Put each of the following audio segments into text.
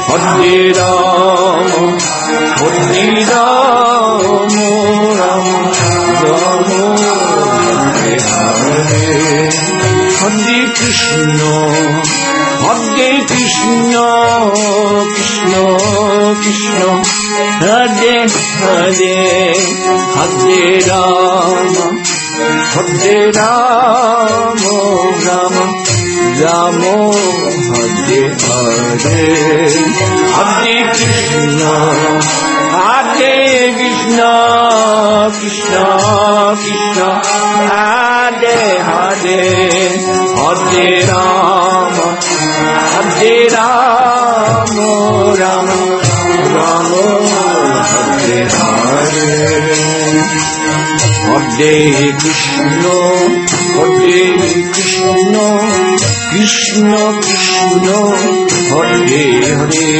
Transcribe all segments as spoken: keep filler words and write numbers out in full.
Hare Rama, Hare Rama, Rama Rama, Hare Hare, Hare Krishna, Hare Krishna, Krishna Krishna, Hare Hare, Hare Rama, Hare Rama, Rama Rama, Hare Hare, Hare Krishna, Hare Krishna, Krishna Krishna, Hare Hare, Hare Rama, Hare Rama, Rama Rama, Hare Hare, Hare Krishna, Hare Krishna, Krishna Krishna, Hare Hare,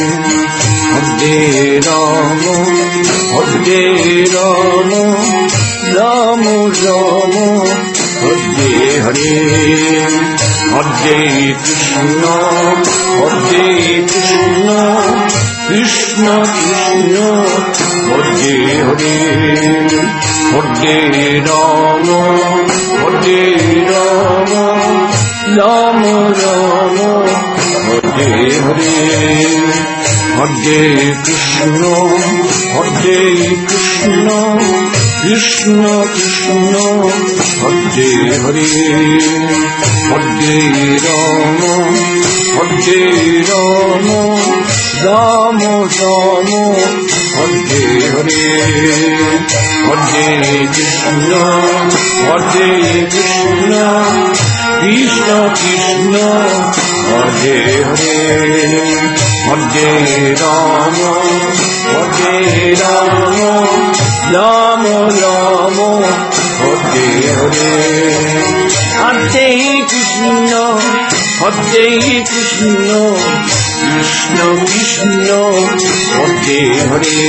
Hare Rama, Hare Rama, Rama Rama, Hare Hare, Hare Krishna, Hare Krishna, Krishna Krishna, Hare Hare, Hare Rama, Hare Rama, Rama Rama, Hare Hare, Hare Krishna, Hare Krishna, Krishna Krishna, Hare Hare, Hare Rama, Hare Rama, Rama Rama, Hare Hare, Hare Krishna, Hare Krishna, Krishna Krishna, Hare Hare, Hare Rama, Hare Rama, Rama Rama, Hare Hare, Hare Krishna, Hare Krishna, Krishna Krishna, Hare Hare,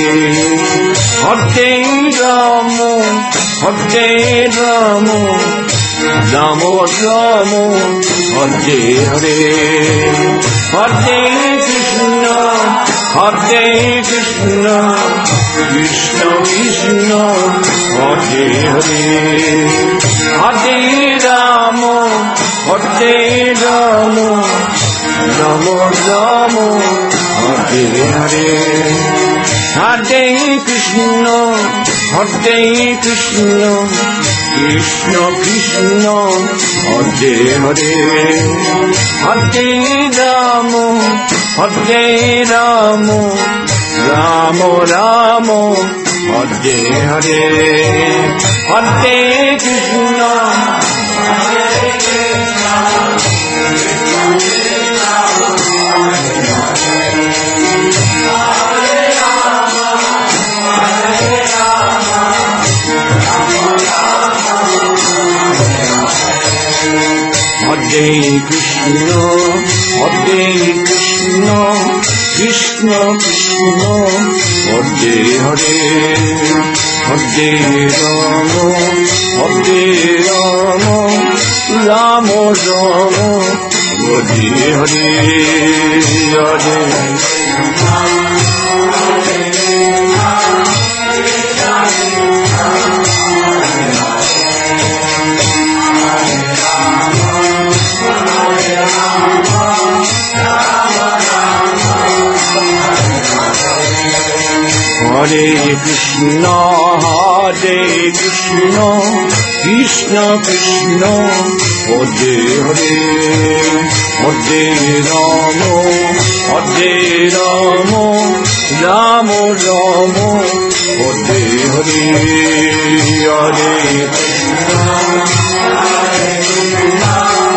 Hare Rama, Hare Rama, Rama Rama, Hare Hare, Hare Krishna, Hare Krishna, Krishna Krishna, Hare Hare, Hare Rama, Hare Rama, Rama Rama, Hare Hare, Hare Krishna, Hare Krishna, Krishna Krishna, Hare Hare, Hare Rama, Hare Rama, Rama Rama, Hare Hare, Hare Krishna, Hare Krishna, Hare Krishna, Hare Krishna, Krishna Krishna, Hare Hare, Hare Rama, Hare Rama, Rama Rama, Hare Hare, Hare Hare Krishna, Hare Krishna, Krishna Krishna, Hare Hare, Hare Rama, Hare Rama, Rama Rama, Hare Hare, Hare Krishna, Hare Krishna,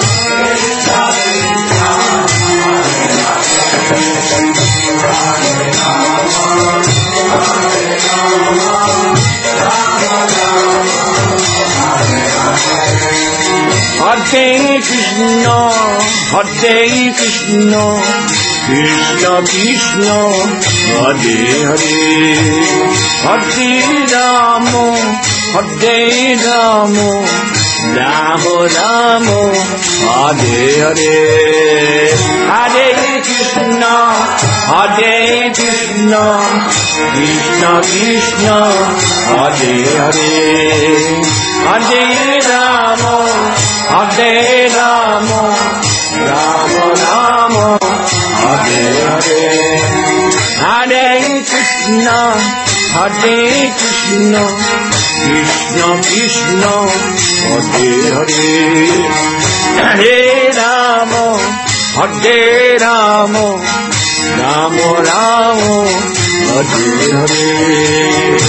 Hare Krishna, Hare Krishna, Krishna Krishna, Hare Hare, Hare Rama, Hare Rama, Rama Rama, Hare Hare, Hare Krishna, Hare Krishna, Krishna Krishna, Hare Hare, Hare Rama, Hare Rama, Rama Rama, Hare Hare, Hare Krishna, Hare Krishna, Krishna Krishna, Hare Hare, Hare Rama, Hare Rama, Rama Rama, Hare Hare.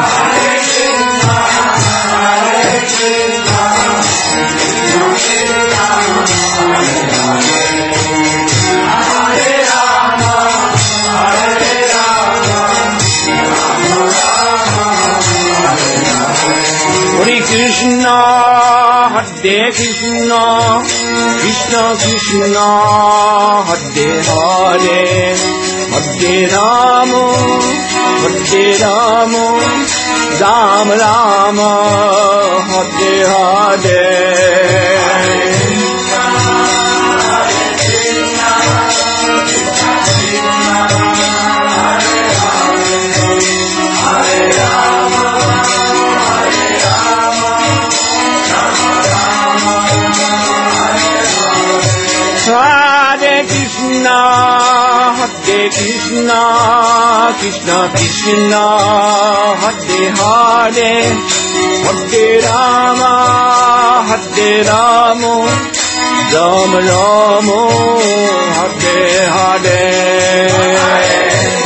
Hare Krishna, Hare Krishna, Krishna Krishna, Hare Hare, Hare Rama, Hare Rama, Rama Rama, Hare Hare. Hare Krishna, Hare Krishna, Krishna Krishna, Hare Hare, Hare Rama, Hare Rama, Rama Rama, Hare Hare.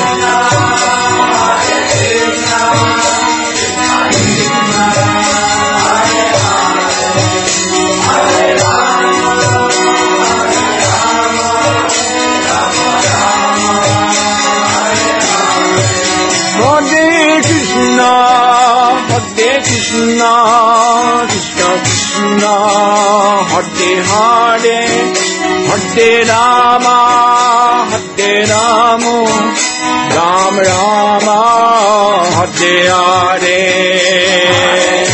Hare Krishna, Krishna Krishna, Hare Hare, Hare Rama, Hare Rama, Rama Rama, Hare Hare.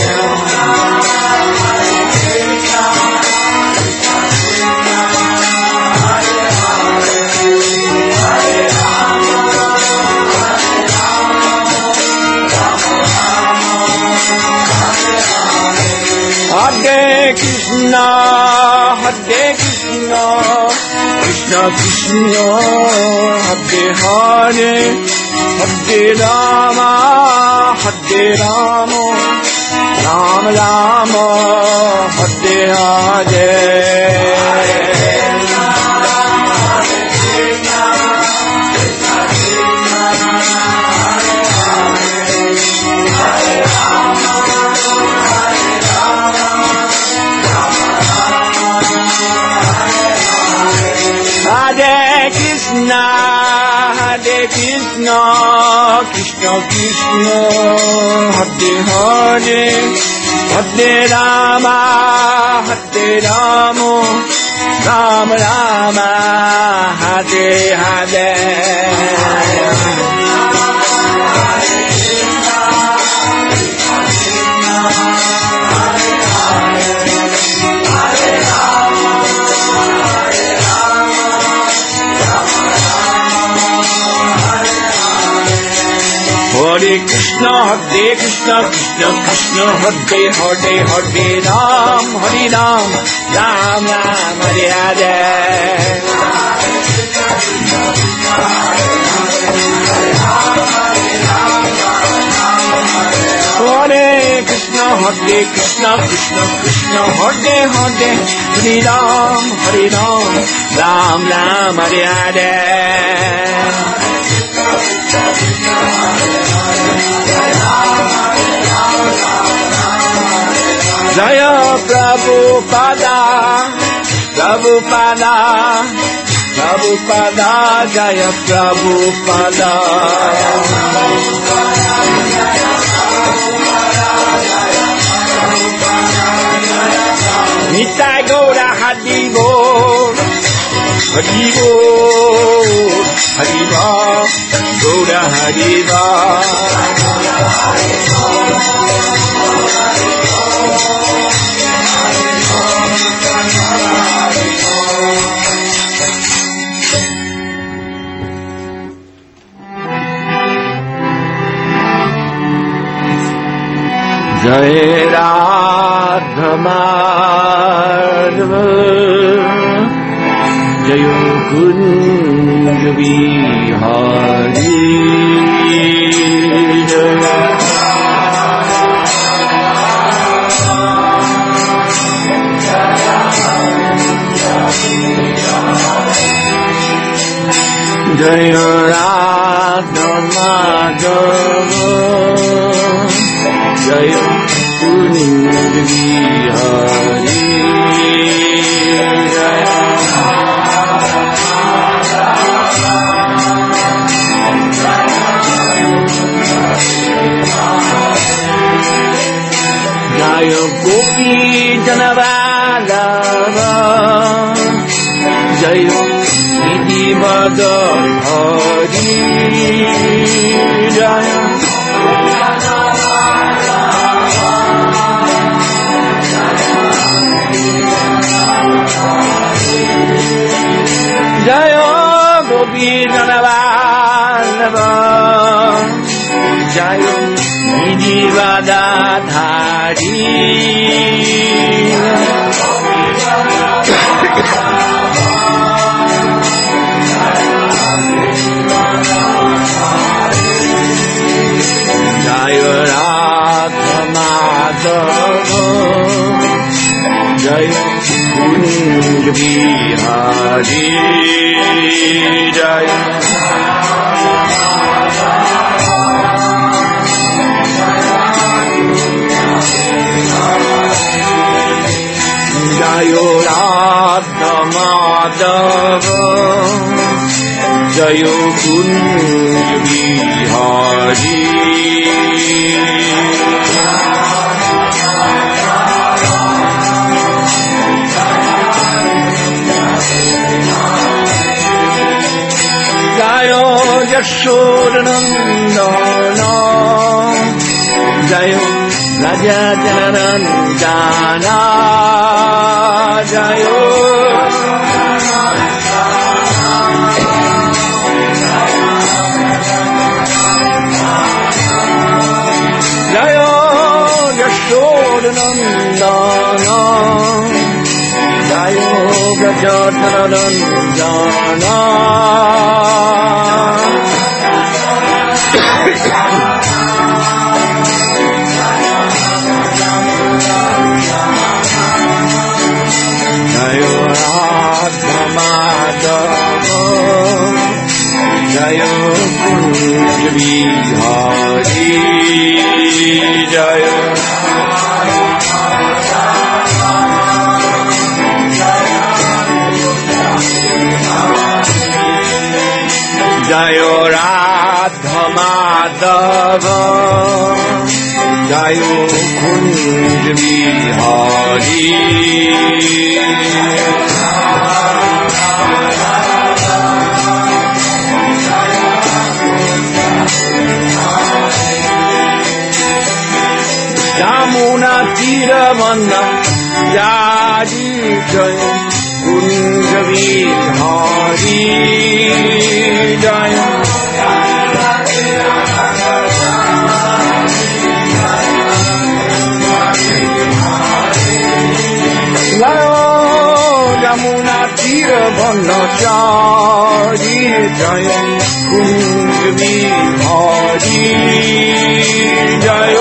Hare Krishna, Hare Krishna, Krishna Krishna, Hare Hare, Hare Rama, Hare Rama, Rama Rama, Hare Hare. Hare Krishna, Hare Krishna, Krishna Krishna, Hare Hare, Hare Rama, Hare Rama, Rama Rama, Hare Hare. Hare Krishna, Hare Krishna, Krishna Krishna, Hare Hare, Hare Ram, Hare Ram, Ram Ram, Hare Hare. Hare Krishna, Hare Krishna, Krishna Krishna, Hare Hare, Hare Ram, Hare Ram, Ram Ram, Hare Hare. Jaya Prabhupada, Prabhupada, Prabhupada, Jaya Prabhupada. Nitai Gaura Hari Bol, Hari Bol, Hari Bol, Gaura Hari Bol. Jai Radha Madhav Jai Kunj Bihari Jai Radha Madhav Jai Kunj Bihari Jai Jai Gopi जनवल्लभ Jai गिरिवद Hari Jai Jai Gopi जनवल्लभ Jai Girivardhari Jai Radha Madhav Jai Kunj Bihari Jai Jai Radha Madhav Jai Kunj Bihari Jai यशोदनंदन Jai Raja Janaranjan Jai Jai यशोदनंदन Jai गजनरंजन Jai Radha Madhav Jai Kunj Bihari Jai Jai Radha Madhav Jai Kunj Bihari Yamuna तीरवनचारी Jai Kunj Bihari Jai Yamuna तीरवनचारी Jai Kunj Bihari Jai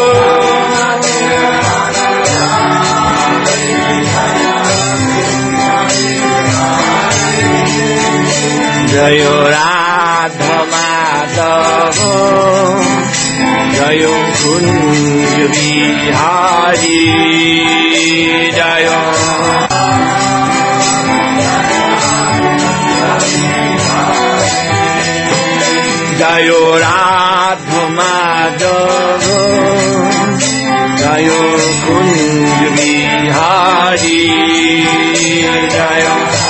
Jai Radha Madhav Jai Kunj Bihari Jai Jai Radha Madhav Jai Kunj Bihari Jai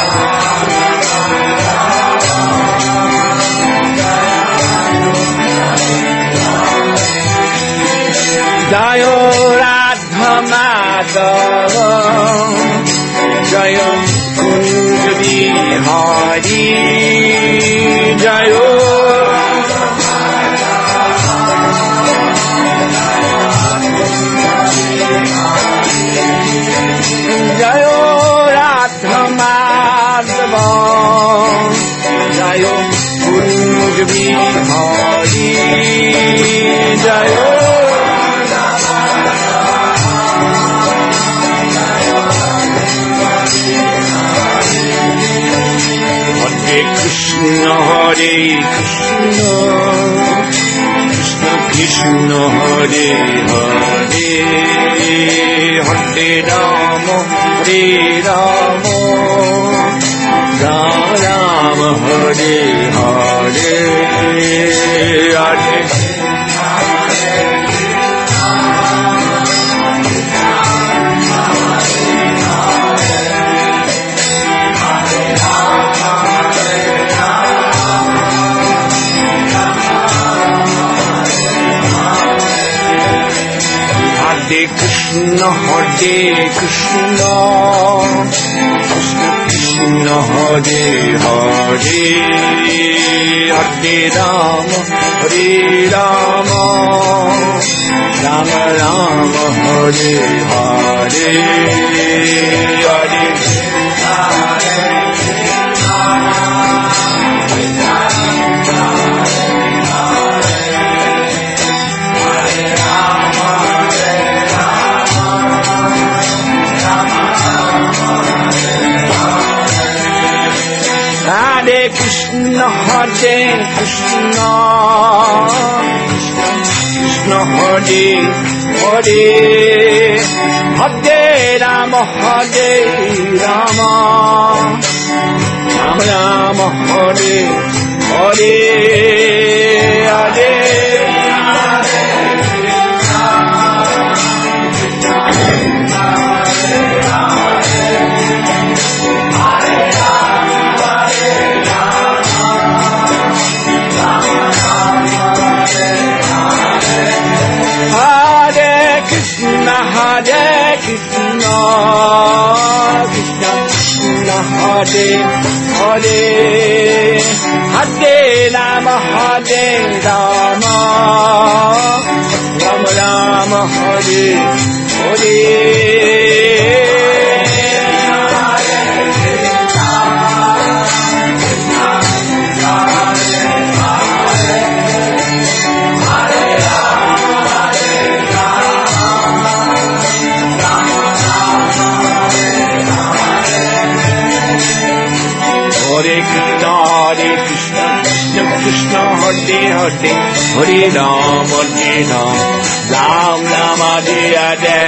Jai Radha Madhav Jai Kunj Bihari Jai Jayo Hare Krishna Hare Krishna Krishna Krishna Hare Hare Hare Rama Hare Rama Rama Rama Hare Hare Hare Hare Krishna, Hare Krishna, Krishna Krishna, Hare Hare, Hare Rama, Hare Rama, Rama Rama, Hare Hare, Hare Hare Krishna, Hare Krishna, Krishna Hare Hare, Hare Rama, Hare Rama, Rama Rama, Hare Hare, Hare Hare Krishna, Krishna Krishna, Hare Hare, Hare Rama, Hare Rama, Rama Rama, Hare Hare. Hare Krishna, Hare Krishna, Krishna Krishna, Hare Hare, Hare Rama, Hare Rama, Ram Rama, Hare Hare.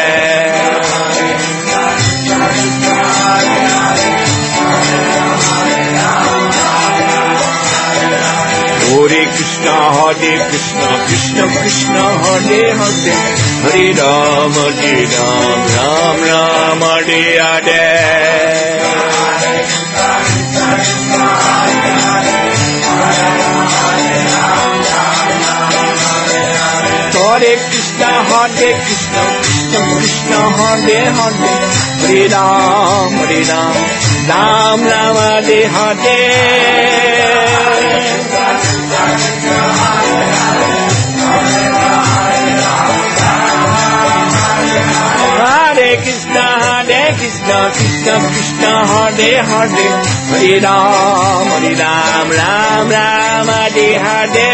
Hare Krishna, Hare Krishna, Krishna Krishna, Hare Hare, Hare Rama, Hare Rama, Ram Rama, Hare Hare. Hare Krishna, Hare Krishna, Krishna Krishna, Hare Hare, Hare Ram, Hare Ram, Ram Ram, Hare Hare. Hare Krishna, Hare Krishna, Krishna Krishna, Hare Hare, Hare Ram, Hare Ram, Ram Ram, Hare Hare.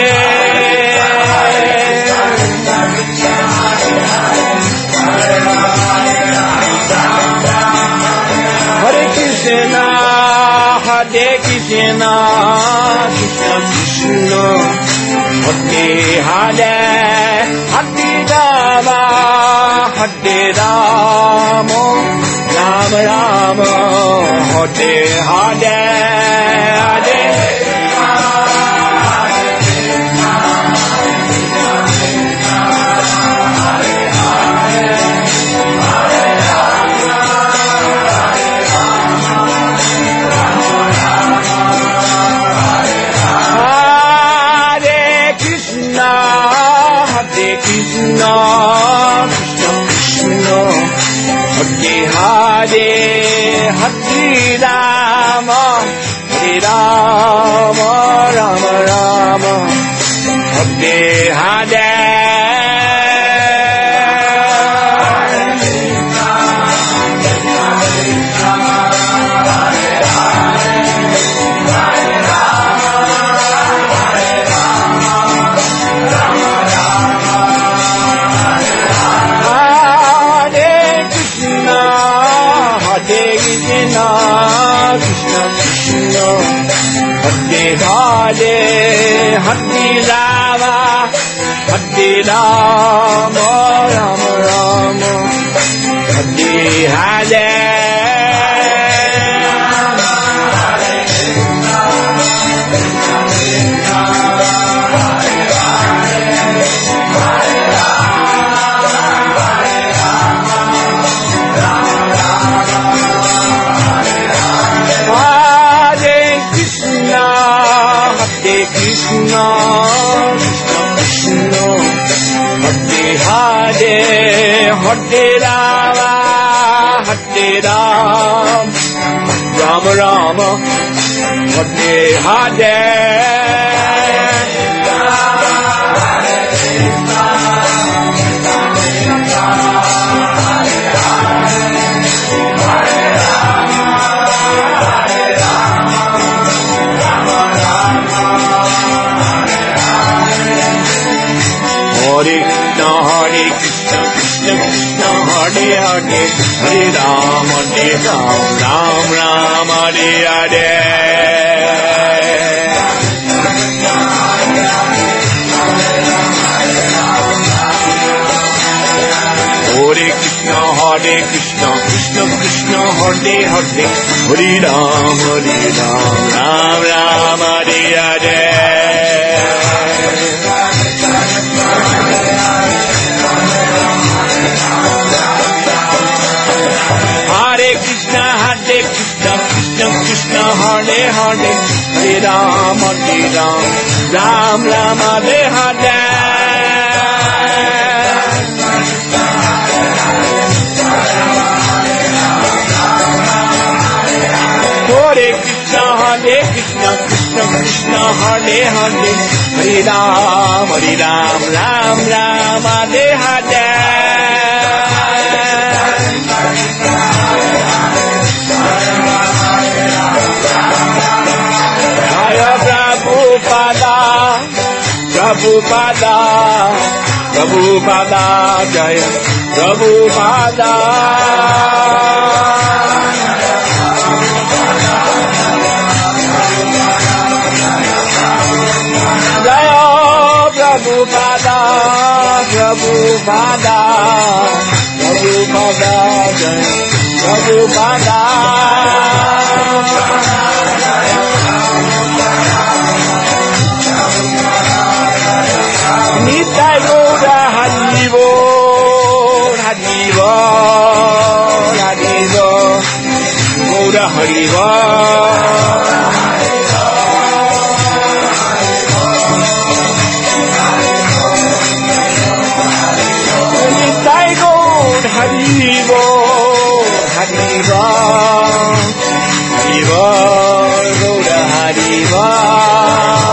Hare Krishna, Hare Krishna, Krishna Krishna, Hare Hare, Hare Rama, Hare Rama, Rama Rama, Hare Hare, Hare Krishna, Krishna Krishna, Hare Hare, Hare Rama, Hare Rama, Rama Rama, Hare Hare. Hare Hare Rama, Hare Rama, Rama Rama, Hare Hare. Krishna, Krishna, Hare Hare, Hare Rama, Hare Rama, Rama Rama, Hare Hare. Hare Krishna, Hare Krishna, Krishna Krishna, Hare Hare, Hare Rama, Hare Rama, Rama Rama, Hare Hare. Hare Krishna, Hare Krishna, Krishna Krishna, Hare Hare, Hare Rama, Hare Rama, Rama Rama, Hare Hare. Hare Krishna, Hare Krishna, Krishna Krishna, Hare Hare, Hare Rama, Hare Rama, Rama Rama, Hare Hare. Hare Krishna, Hare Krishna, Krishna Krishna, Hare Hare, Hare Rama, Hare Rama, Rama Rama, Hare Hare. Jaya Prabhupada, Prabhupada, Prabhupada, Jaya Prabhupada. Prabhupada, Prabhupada, Prabhupada, Prabhupada. Nitai Gaura Hari Bol, Hari Bol, Hari Bol, Gaura Hari Bol. Hari Bol, Hari Bol, Hari Bol, Gaura Hari Bol.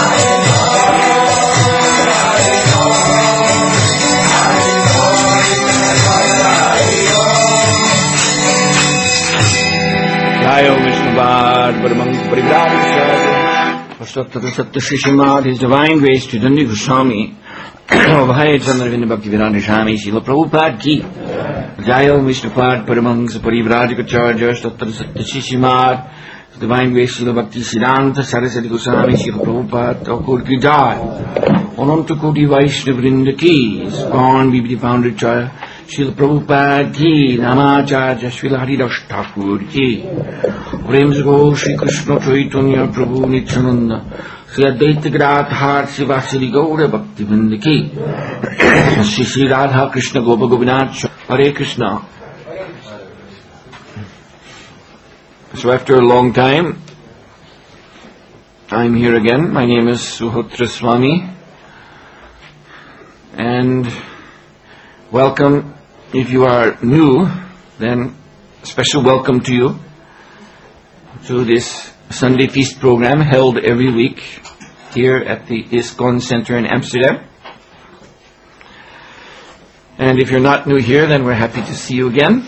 Jayo Vishnuvad, Paramahං Parivrajacharya, Vastattva Sattva Shri Srimad, His Divine Grace Chaitanya Goswami, Bhai Chandra Bhakti Vedanta Swami, Srila Prabhupada Ki, Jayo Vishnuvad, Paramahං Parivrajacharya, Vastattva Sattva Shri Srimad, His Divine Grace Srila Bhakti Siddhanta Saraswati Goswami, Srila Prabhupada Thakur Ki Jai, Ananta Koti Vaishnava Vrinda Ki, Iskan B B D Founder Chaya, Srila Prabhupada Ki, Namacharya Srila Haridas Thakur Ki, Prem Go Shri Krishna Chaitanya Prabhu Nityananda, Sri Advaita Gadadhar Srivasadi Gaura Bhakti Vrinda Ki, Sri Sri Radha Krishna Gopa Gopinath, Hare Krishna. So after a long time, I'm here again. My name is Suhotra Swami, and welcome. If you are new, then special welcome to you to this Sunday Feast program held every week here at the ISKCON Center in Amsterdam. And if you're not new here, then we're happy to see you again.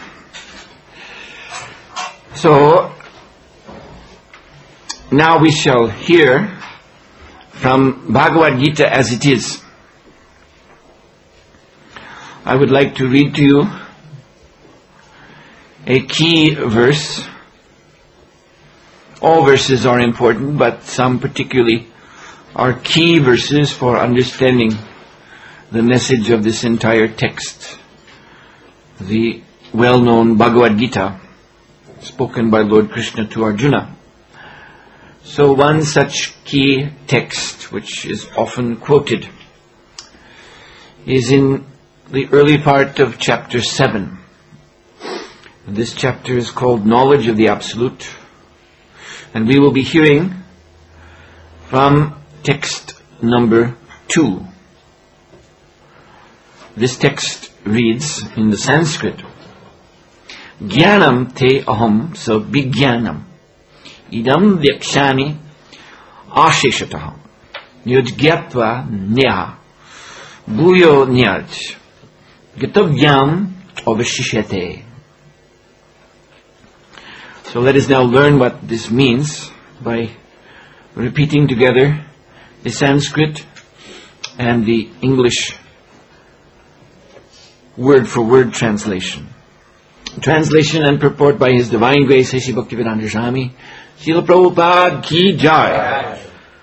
So, now we shall hear from Bhagavad Gita as it is. I would like to read to you a key verse. All verses are important, but some particularly are key verses for understanding the message of this entire text, the well-known Bhagavad Gita, spoken by Lord Krishna to Arjuna. So one such key text, which is often quoted, is in the early part of chapter seven. This chapter is called Knowledge of the Absolute, and we will be hearing from text number two. This text reads in the Sanskrit, Jnanam te aham sa vijnanam idam vyakshami asheshataha yudgyatva neha bhuyo nyaj gatavyam avashishyate. So let us now learn what this means by repeating together the Sanskrit and the English word-for-word translation. Translation and purport by His Divine Grace Sri Bhaktivedanta Swami Srila Prabhupada Ki Jai.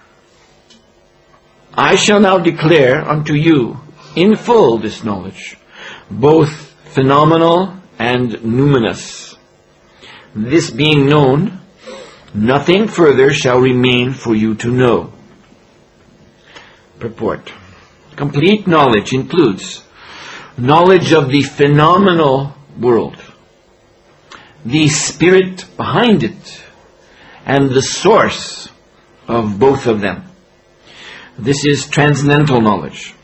I shall now declare unto you in full this knowledge, both phenomenal and numinous. This being known, nothing further shall remain for you to know. Purport. Complete knowledge includes knowledge of the phenomenal world, the spirit behind it, and the source of both of them. This is transcendental knowledge.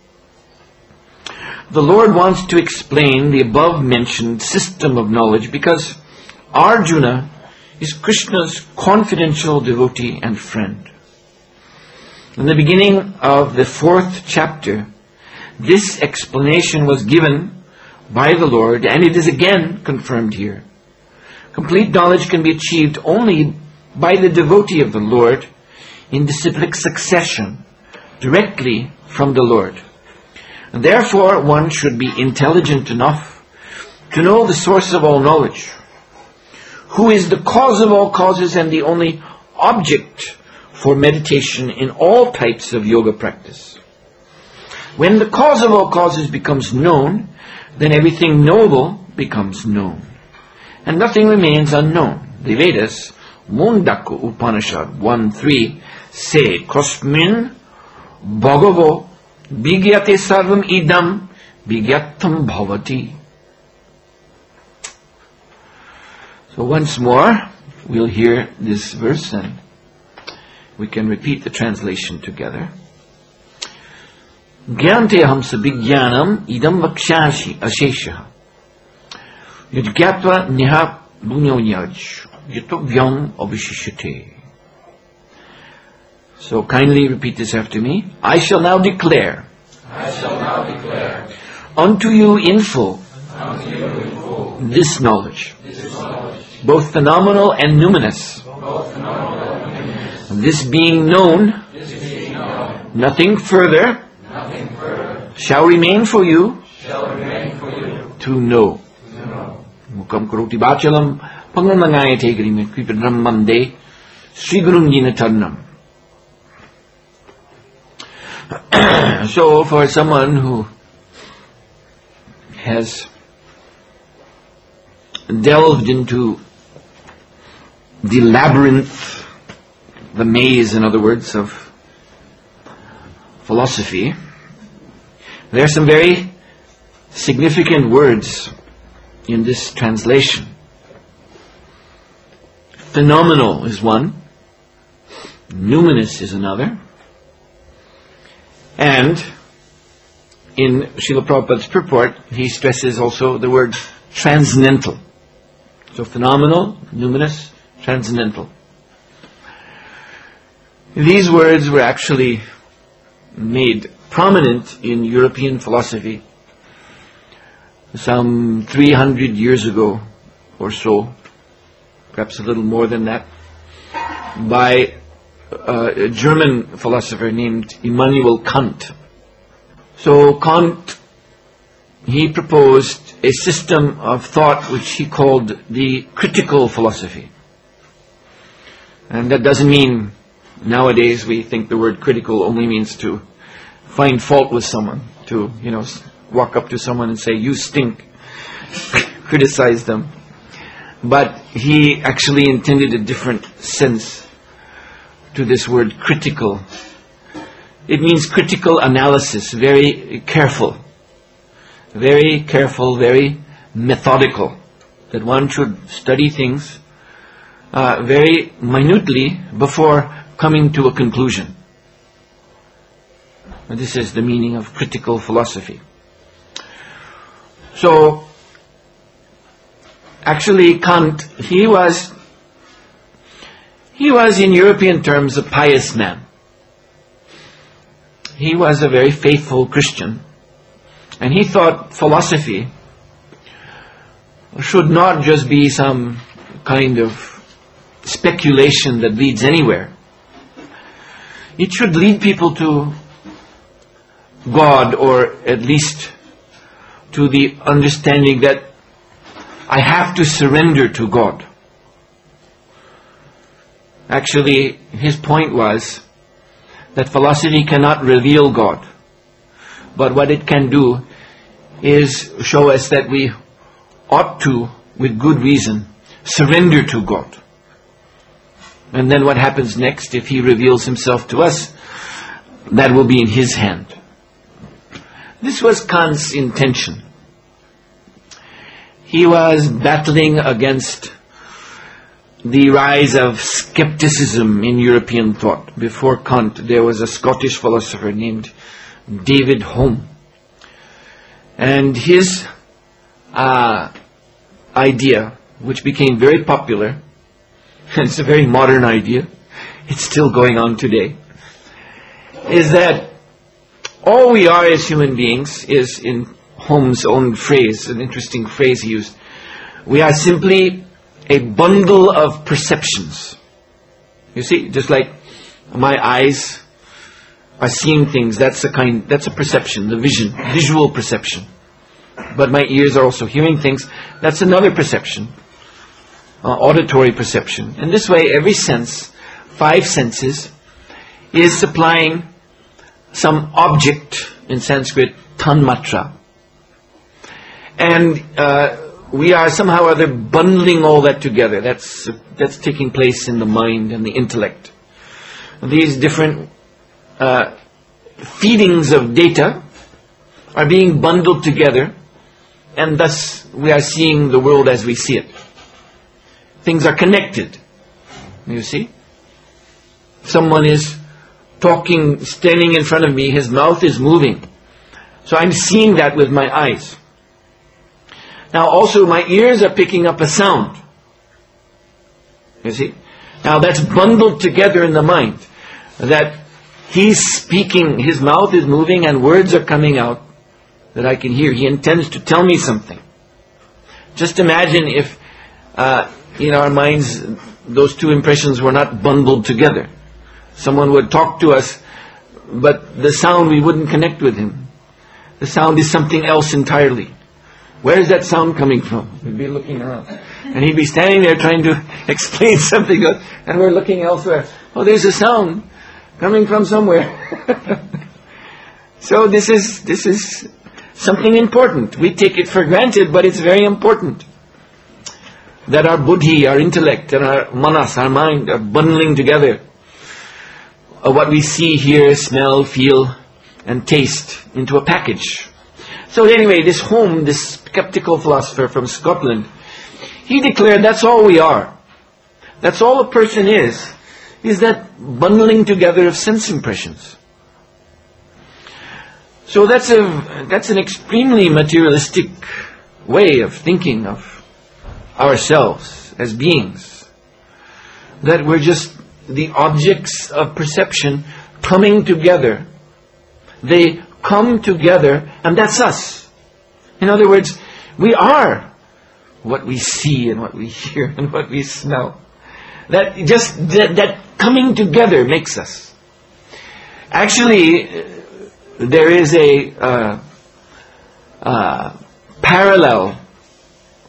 The Lord wants to explain the above-mentioned system of knowledge because Arjuna is Krishna's confidential devotee and friend. In the beginning of the fourth chapter, this explanation was given by the Lord, and it is again confirmed here. Complete knowledge can be achieved only by the devotee of the Lord in disciplic succession, directly from the Lord. And therefore, one should be intelligent enough to know the source of all knowledge, who is the cause of all causes and the only object for meditation in all types of yoga practice. When the cause of all causes becomes known, then everything knowable becomes known, and nothing remains unknown. The Vedas, Mundaka Upanishad one three, say, Kosmin Bhagavo Vigyate Sarvam Idam Vigyatam Bhavati. So once more, we'll hear this verse and we can repeat the translation together. Gyante hamsa vijnanam idam vakshashi ashesha yudgyatva niha bunyo nyaj yatovyam avashishyate. So kindly repeat this after me. I shall now declare, I shall now declare unto you in full, unto you in full this knowledge, this knowledge, both phenomenal and numinous. both phenomenal and numinous. This being known, This being known, nothing further nothing further shall remain for you shall remain for you to know. to know. Mukam karoti bachalam pangamangayate grime kripadramande Sri Gurunjina Tarnam. So for someone who has delved into the labyrinth, the maze, in other words, of philosophy, there are some very significant words in this translation. Phenomenal is one, numinous is another, and in Srila Prabhupada's purport, he stresses also the word transcendental. So phenomenal, numinous, transcendental. These words were actually made prominent in European philosophy some three hundred years ago or so, perhaps a little more than that, by a German philosopher named Immanuel Kant. So Kant, he proposed a system of thought which he called the critical philosophy. And that doesn't mean nowadays we think the word critical only means to find fault with someone, to, you know, walk up to someone and say, you stink, criticize them. But he actually intended a different sense to this word critical. It means critical analysis, very careful, very careful, very methodical, that one should study things uh, very minutely before coming to a conclusion. And this is the meaning of critical philosophy. So, actually Kant, he was, he was in European terms a pious man. He was a very faithful Christian. And he thought philosophy should not just be some kind of speculation that leads anywhere. It should lead people to God, or at least to the understanding that I have to surrender to God. Actually, his point was that philosophy cannot reveal God, but what it can do is show us that we ought to, with good reason, surrender to God. And then what happens next, if he reveals himself to us, that will be in his hand. This was Kant's intention. He was battling against the rise of skepticism in European thought. Before Kant, there was a Scottish philosopher named David Hume. And his uh, idea, which became very popular, and it's a very modern idea, it's still going on today, is that all we are as human beings is, in Hume's own phrase, an interesting phrase he used, we are simply a bundle of perceptions. You see, just like my eyes are seeing things, that's a kind, that's a perception, the vision, visual perception. But my ears are also hearing things, that's another perception, uh, auditory perception. And this way, every sense, five senses, is supplying some object, in Sanskrit, tanmatra. And uh, we are somehow or other bundling all that together. That's uh, that's taking place in the mind and the intellect. These different uh, feedings of data are being bundled together, and thus we are seeing the world as we see it. Things are connected. You see? Someone is talking, standing in front of me, his mouth is moving. So I'm seeing that with my eyes. Now also my ears are picking up a sound. You see? Now that's bundled together in the mind. That he's speaking, his mouth is moving and words are coming out that I can hear. He intends to tell me something. Just imagine if uh, in our minds those two impressions were not bundled together. Someone would talk to us, but the sound, we wouldn't connect with him. The sound is something else entirely. Where is that sound coming from? We'd be looking around. And he'd be standing there trying to explain something, and we're looking elsewhere. Oh, there's a sound coming from somewhere. So this is this is something important. We take it for granted, but it's very important. That our buddhi, our intellect, and our manas, our mind, are bundling together uh, what we see, hear, smell, feel, and taste into a package. So anyway, this Hume, this skeptical philosopher from Scotland, he declared that's all we are. That's all a person is, is that bundling together of sense impressions. So that's a that's an extremely materialistic way of thinking of ourselves as beings. That we're just the objects of perception coming together. They come together, and that's us. In other words, we are what we see and what we hear and what we smell. That just that, that coming together makes us. Actually, there is a uh, uh, parallel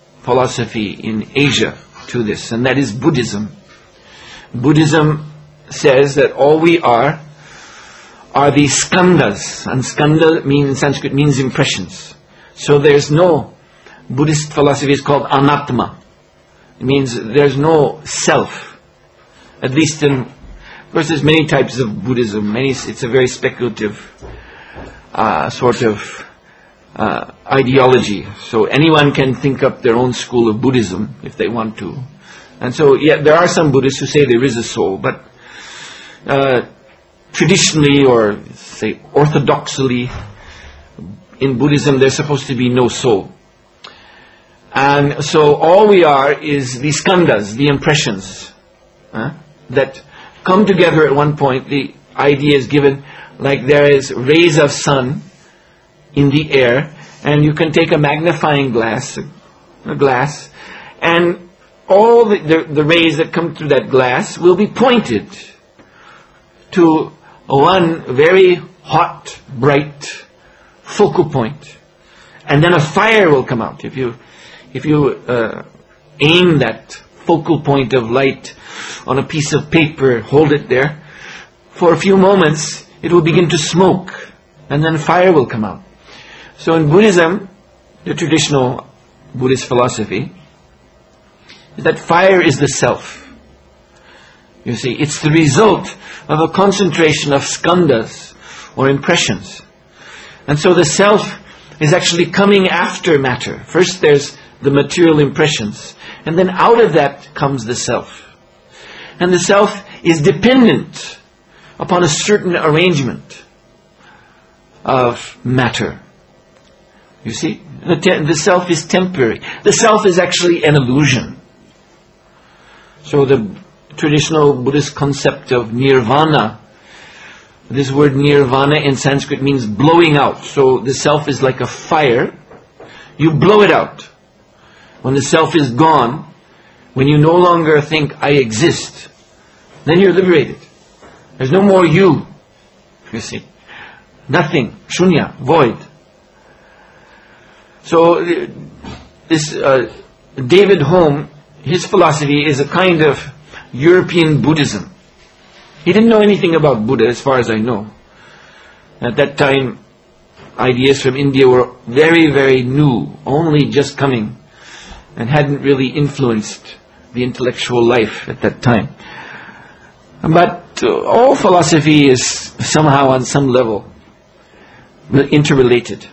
philosophy in Asia to this, and that is Buddhism. Buddhism says that all we are are the skandhas, and skandha means, in Sanskrit means impressions. So there's no, Buddhist philosophy is called anatma. It means there's no self. At least in, of course there's many types of Buddhism, many, it's a very speculative uh, sort of uh, ideology. So anyone can think up their own school of Buddhism if they want to. And so, yeah, there are some Buddhists who say there is a soul, but uh, traditionally, or say orthodoxally, in Buddhism there's supposed to be no soul. And so all we are is the skandhas, the impressions, uh, that come together at one point. The idea is given like there is rays of sun in the air, and you can take a magnifying glass, a glass, and all the, the, the rays that come through that glass will be pointed to one very hot, bright focal point, and then a fire will come out. If you if you uh, aim that focal point of light on a piece of paper, hold it there for a few moments, it will begin to smoke, and then fire will come out. So in Buddhism, the traditional Buddhist philosophy is that fire is the self. You see, it's the result of a concentration of skandhas, or impressions. And so the self is actually coming after matter. First there's the material impressions, and then out of that comes the self. And the self is dependent upon a certain arrangement of matter. You see, the, te- the self is temporary. The self is actually an illusion. So the traditional Buddhist concept of nirvana, this word nirvana in Sanskrit means blowing out. So the self is like a fire. You blow it out. When the self is gone, when you no longer think, I exist, then you're liberated. There's no more you. You see. Nothing. Shunya. Void. So this uh, David Hume, his philosophy is a kind of European Buddhism. He didn't know anything about Buddha, as far as I know. At that time, ideas from India were very, very new, only just coming, and hadn't really influenced the intellectual life at that time. But uh, all philosophy is somehow, on some level, interrelated.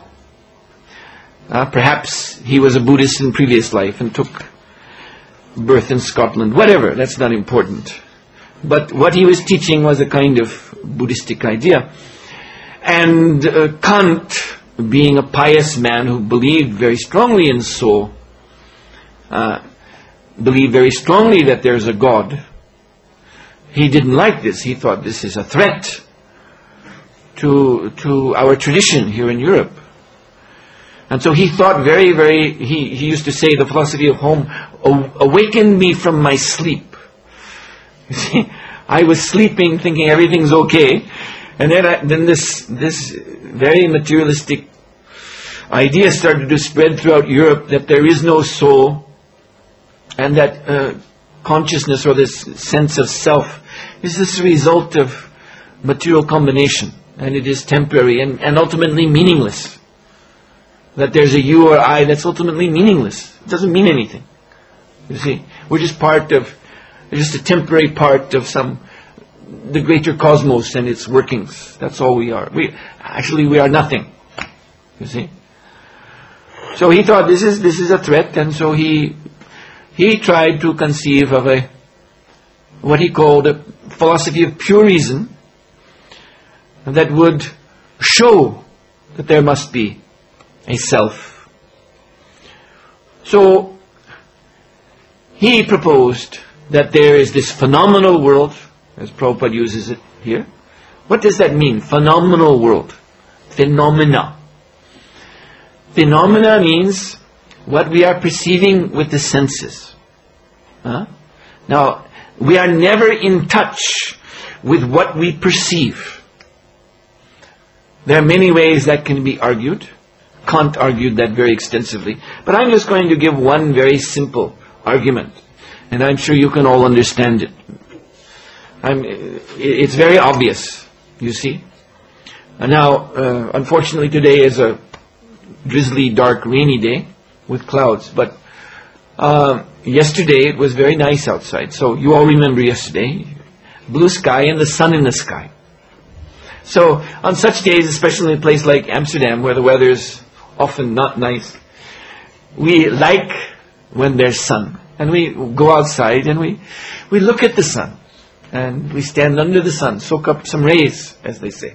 Uh, perhaps he was a Buddhist in previous life and took birth in Scotland. Whatever, that's not important. But what he was teaching was a kind of Buddhistic idea. And uh, Kant, being a pious man who believed very strongly in soul, uh, believed very strongly that there's a God, he didn't like this. He thought this is a threat to to our tradition here in Europe. And so he thought very, very, he, he used to say, the philosophy of Hume awakened me from my sleep. You see, I was sleeping thinking everything's okay, and then I, then this this very materialistic idea started to spread throughout Europe that there is no soul, and that uh, consciousness, or this sense of self, is this result of material combination, and it is temporary and, and ultimately meaningless. That there's a you or I that's ultimately meaningless. It doesn't mean anything. You see, we're just part of, we're just a temporary part of some, the greater cosmos and its workings. That's all we are. We actually we are nothing. You see. So he thought this is this is a threat, and so he he tried to conceive of a what he called a philosophy of pure reason that would show that there must be a self. So he proposed that there is this phenomenal world, as Prabhupada uses it here. What does that mean? Phenomenal world. Phenomena. Phenomena means what we are perceiving with the senses. Huh? Now, we are never in touch with what we perceive. There are many ways that can be argued. Kant argued that very extensively. But I'm just going to give one very simple argument, and I'm sure you can all understand it. I'm, it's very obvious, you see. And now, uh, unfortunately today is a drizzly, dark, rainy day with clouds, but uh, yesterday it was very nice outside. So you all remember yesterday, blue sky and the sun in the sky. So on such days, especially in a place like Amsterdam where the weather is often not nice, we like when there's sun. And we go outside and we, we look at the sun. And we stand under the sun, soak up some rays, as they say.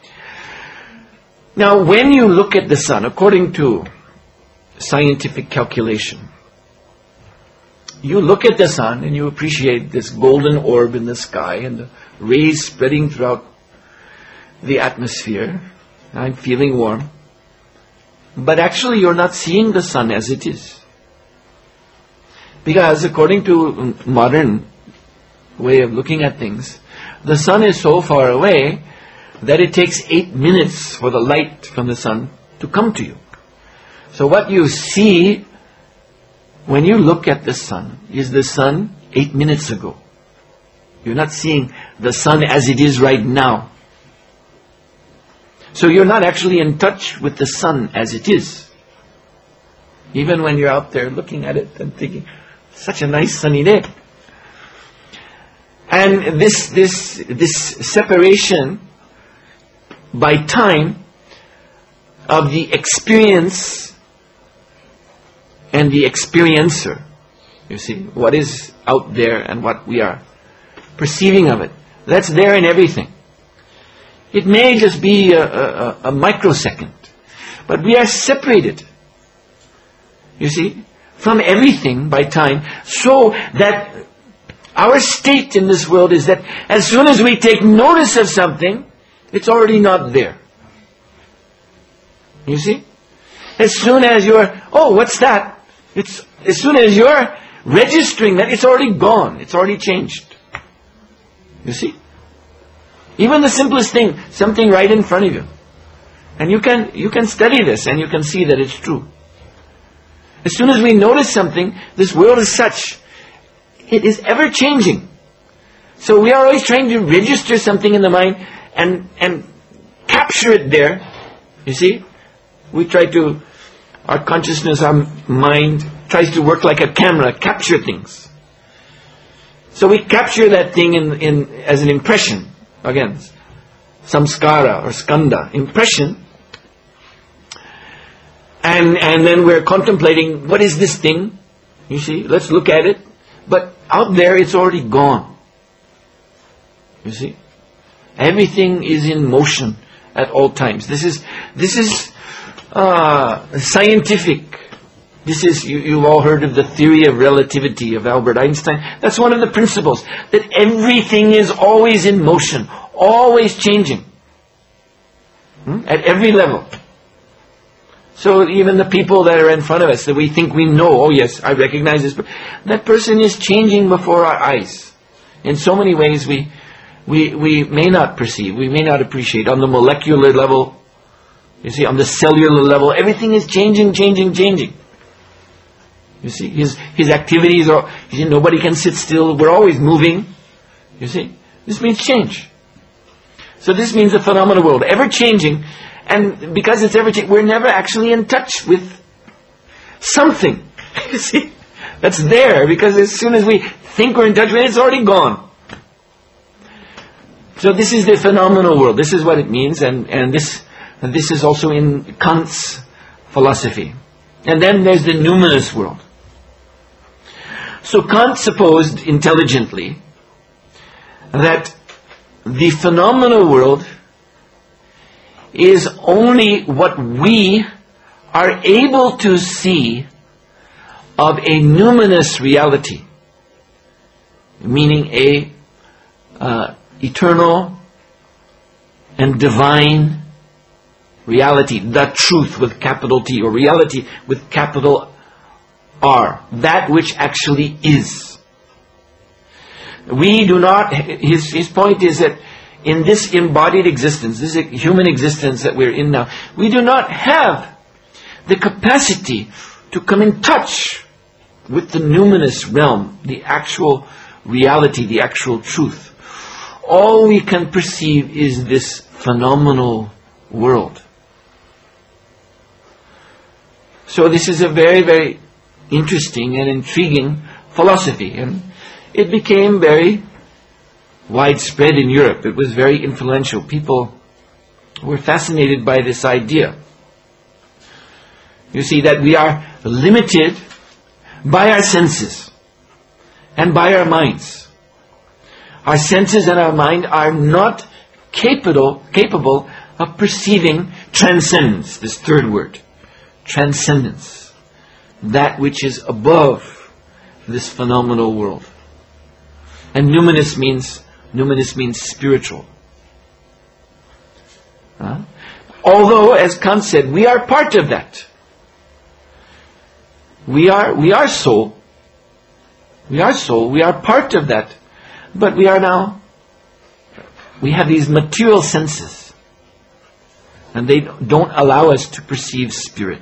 Now, when you look at the sun, according to scientific calculation, you look at the sun and you appreciate this golden orb in the sky and the rays spreading throughout the atmosphere. I'm feeling warm. But actually, you're not seeing the sun as it is. Because according to modern way of looking at things, the sun is so far away that it takes eight minutes for the light from the sun to come to you. So what you see when you look at the sun is the sun eight minutes ago. You're not seeing the sun as it is right now. So you're not actually in touch with the sun as it is. Even when you're out there looking at it and thinking, such a nice sunny day. And this, this, this separation by time of the experience and the experiencer, you see, what is out there and what we are perceiving of it, that's there in everything. It may just be a, a, a microsecond, but we are separated, you see, from everything by time, so that our state in this world is that as soon as we take notice of something, it's already not there. You see? As soon as you're, oh, what's that? It's, as soon as you're registering that, it's already gone. It's already changed. You see? Even the simplest thing, something right in front of you. And you can, you can study this and you can see that it's true. As soon as we notice something, this world is such, it is ever changing. So we are always trying to register something in the mind and, and capture it there. You see? We try to, our consciousness, our mind tries to work like a camera, capture things. So we capture that thing in, in as an impression. Again, samskara or skanda, impression. And, and then we're contemplating, what is this thing? You see, let's look at it. But out there, it's already gone. You see? Everything is in motion at all times. This is, this is uh, scientific. This is, you, you've all heard of the theory of relativity of Albert Einstein. That's one of the principles. That everything is always in motion. Always changing. Hmm? At every level. So even the people that are in front of us, that we think we know, oh yes, I recognize this, but that person is changing before our eyes. In so many ways we, we, we may not perceive, we may not appreciate. On the molecular level, you see, on the cellular level, everything is changing, changing, changing. You see, his, his activities are, you see, nobody can sit still, we're always moving. You see, this means change. So this means the phenomenal world, ever changing. And because it's ever changing, we're never actually in touch with something. You see? That's there, because as soon as we think we're in touch with it, it's already gone. So this is the phenomenal world. This is what it means, and, and this and this is also in Kant's philosophy. And then there's the numinous world. So Kant supposed intelligently that the phenomenal world is only what we are able to see of a numinous reality, meaning a uh, eternal and divine reality, the truth with capital T, or reality with capital R, that which actually is. We do not, his, his point is that in this embodied existence, this human existence that we're in now, we do not have the capacity to come in touch with the numinous realm, the actual reality, the actual truth. all we can perceive is this phenomenal world. So this is a very, very interesting and intriguing philosophy, and it became very widespread in Europe. It was very influential. People were fascinated by this idea. You see that we are limited by our senses and by our minds. Our senses and our mind are not capable, capable of perceiving transcendence, this third word. Transcendence. That which is above this phenomenal world. And numinous means, numinous means spiritual. Huh? Although, as Kant said, we are part of that. We are, we are soul. We are soul. We are part of that. But we are now, we have these material senses. And they don't allow us to perceive spirit.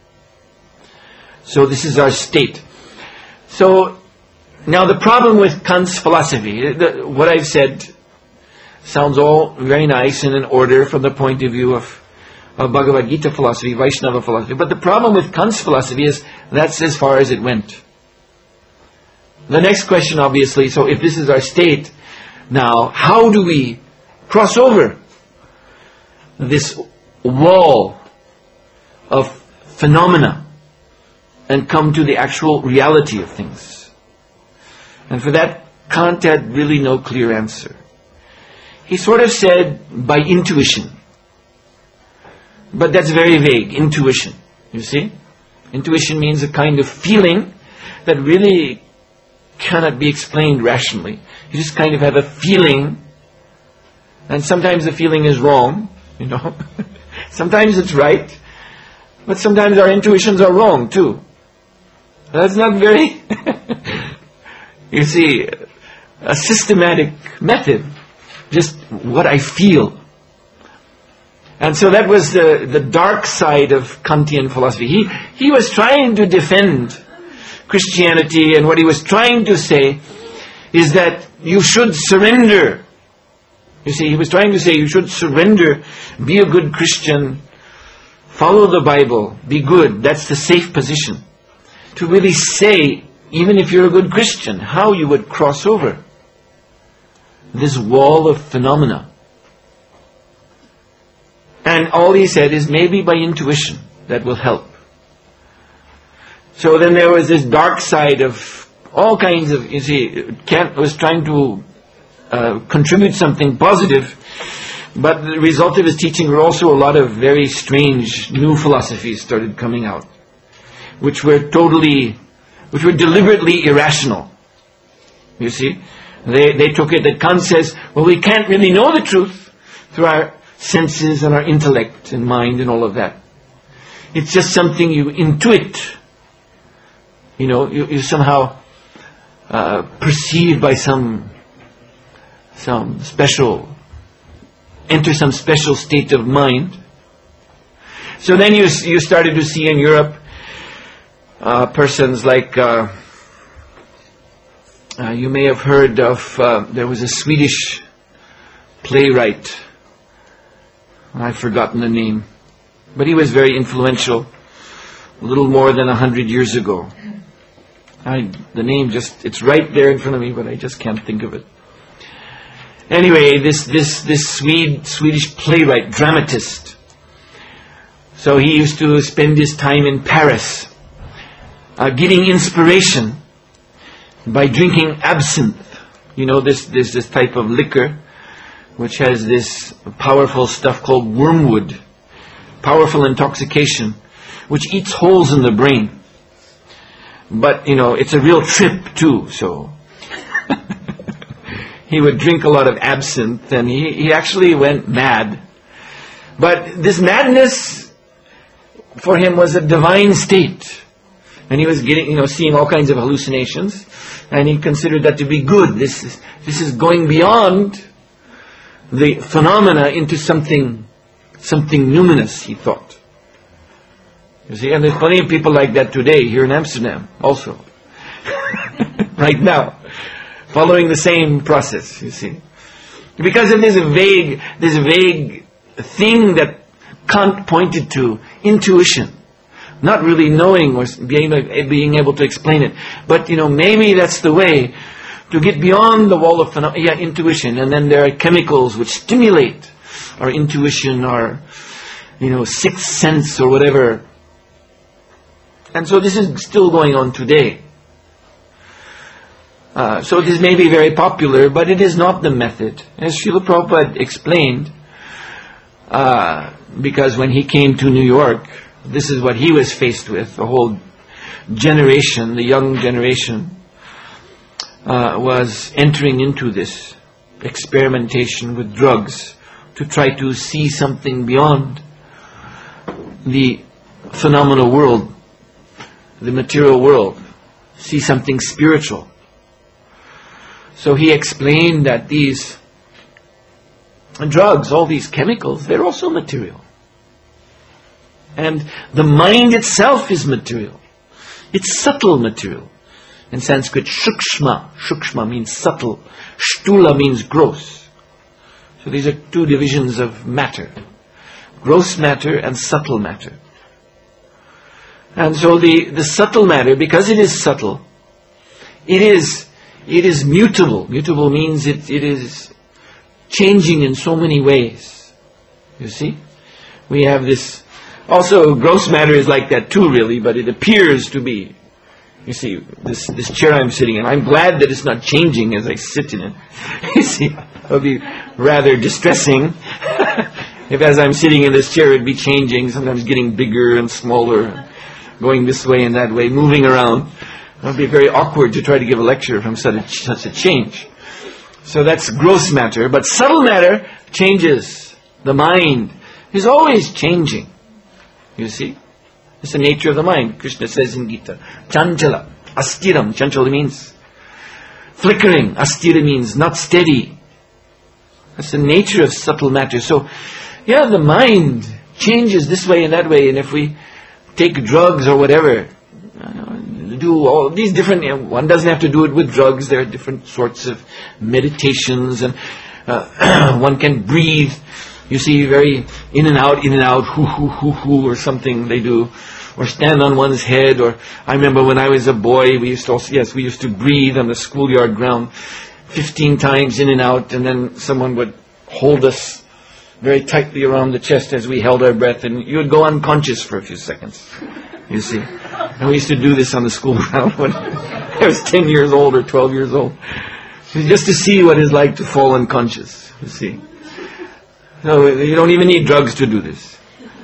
So this is our state. So, now the problem with Kant's philosophy, the, what I've said sounds all very nice and in order from the point of view of, of Bhagavad Gita philosophy, Vaishnava philosophy. But the problem with Kant's philosophy is that's as far as it went. The next question, obviously, so if this is our state, now how do we cross over this wall of phenomena and come to the actual reality of things? And for that, Kant had really no clear answer. He sort of said by intuition. But that's very vague, intuition. You see? Intuition means a kind of feeling that really cannot be explained rationally. You just kind of have a feeling, and sometimes the feeling is wrong, you know. Sometimes it's right, but sometimes our intuitions are wrong too. That's not very, you see, a systematic method. Just what I feel. And so that was the, the dark side of Kantian philosophy. He, he was trying to defend Christianity, and what he was trying to say is that you should surrender. You see, he was trying to say you should surrender, be a good Christian, follow the Bible, be good. That's the safe position. To really say, even if you're a good Christian, how you would cross over this wall of phenomena. And all he said is maybe by intuition that will help. So then there was this dark side of all kinds of, you see, Kant was trying to uh, contribute something positive, but the result of his teaching were also a lot of very strange new philosophies started coming out, which were totally, which were deliberately irrational. You see? They, they took it that Kant says, well, we can't really know the truth through our senses and our intellect and mind and all of that. It's just something you intuit. You know, you, you somehow uh, perceive by some some special, enter some special state of mind. So then you you started to see in Europe uh, persons like, uh, uh, you may have heard of, uh, there was a Swedish playwright, I've forgotten the name, but he was very influential a little more than a hundred years ago. I, the name just, it's right there in front of me, but I just can't think of it. Anyway, this this this Swede, Swedish playwright, dramatist. So he used to spend his time in Paris, uh, getting inspiration by drinking absinthe. You know, this, this, this type of liquor, which has this powerful stuff called wormwood, powerful intoxication, which eats holes in the brain. But, you know, it's a real trip too, so he would drink a lot of absinthe, and he, he actually went mad. But this madness for him was a divine state. And he was getting, you know, seeing all kinds of hallucinations, and he considered that to be good. This is, this is going beyond the phenomena into something, something numinous, he thought. You see, and there's plenty of people like that today here in Amsterdam also. Right now. Following the same process, you see. Because of this vague, this vague thing that Kant pointed to, intuition. Not really knowing or being, being able to explain it. But, you know, maybe that's the way to get beyond the wall of phenomena. Yeah, intuition. And then there are chemicals which stimulate our intuition, our, you know, sixth sense or whatever. And so this is still going on today. Uh, so this may be very popular, but it is not the method. As Srila Prabhupada explained, uh, because when he came to New York, this is what he was faced with. The whole generation, the young generation, uh, was entering into this experimentation with drugs to try to see something beyond the phenomenal world, the material world, see something spiritual. So he explained that these drugs, all these chemicals, they're also material. And the mind itself is material. It's subtle material. In Sanskrit, shukshma. Shukshma means subtle. Shtula means gross. So these are two divisions of matter. Gross matter and subtle matter. And so the, the subtle matter, because it is subtle, it is, it is mutable. Mutable means it, it is changing in so many ways. You see? We have this. Also, gross matter is like that too, really, but it appears to be. You see, this, this chair I'm sitting in, I'm glad that it's not changing as I sit in it. You see, it would be rather distressing if as I'm sitting in this chair it would be changing, sometimes getting bigger and smaller, going this way and that way, moving around. It would be very awkward to try to give a lecture from such a, such a change. So that's gross matter, but subtle matter changes. The mind is always changing. You see? It's the nature of the mind. Krishna says in Gita, Chanchala, astiram. Chanchala means flickering. Astira means not steady. That's the nature of subtle matter. So, yeah, the mind changes this way and that way. And if we take drugs or whatever, uh, do all these different, you know, one doesn't have to do it with drugs. There are different sorts of meditations, and uh, one can breathe. You see, very in and out, in and out, hoo, hoo, hoo, hoo, or something they do. Or stand on one's head. Or I remember when I was a boy, we used to also, yes, we used to breathe on the schoolyard ground fifteen times in and out, and then someone would hold us very tightly around the chest as we held our breath, and you would go unconscious for a few seconds. You see. And we used to do this on the school ground when I was ten years old or twelve years old. Just to see what it's like to fall unconscious. You see. So you don't even need drugs to do this.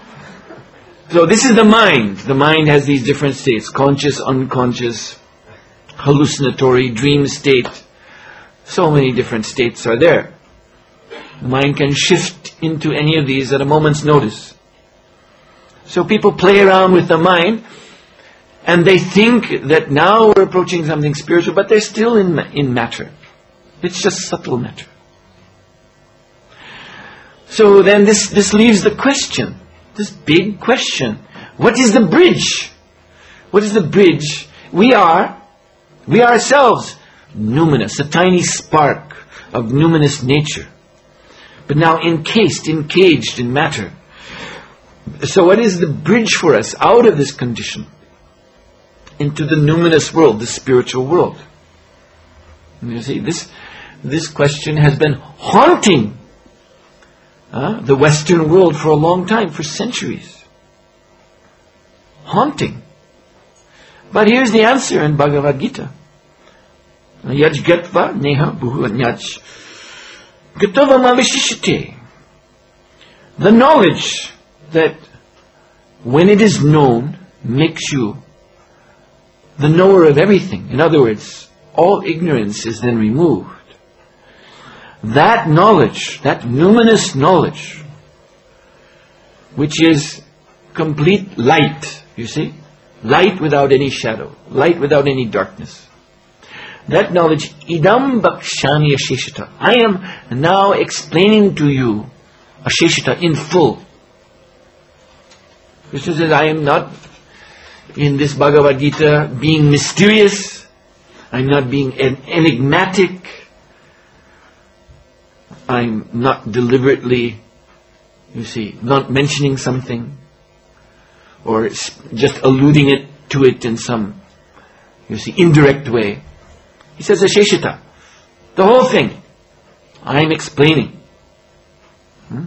So this is the mind. The mind has these different states. Conscious, unconscious, hallucinatory, dream state. So many different states are there. The mind can shift into any of these at a moment's notice. So people play around with the mind, and they think that now we're approaching something spiritual, but they're still in, in matter. It's just subtle matter. So then this, this leaves the question, this big question. What is the bridge? What is the bridge? We are, we ourselves, numinous, a tiny spark of numinous nature. But now encased, encaged in matter. So what is the bridge for us out of this condition into the numinous world, the spiritual world? And you see, this, this question has been haunting Uh, the Western world for a long time, for centuries. Haunting. But here's the answer in Bhagavad Gita. Yaj gatva neha bhuva nyaj gatavam avishishite. The knowledge that when it is known makes you the knower of everything. In other words, all ignorance is then removed. That knowledge, that numinous knowledge, which is complete light, you see? Light without any shadow, light without any darkness. That knowledge, idam bhakshani asheshita. I am now explaining to you asheshita in full. Krishna says, I am not in this Bhagavad Gita being mysterious. I'm not being en- enigmatic. I'm not deliberately, you see, not mentioning something, or just alluding it to it in some, you see, indirect way. He says, Asheshita, the whole thing, I'm explaining. Hmm?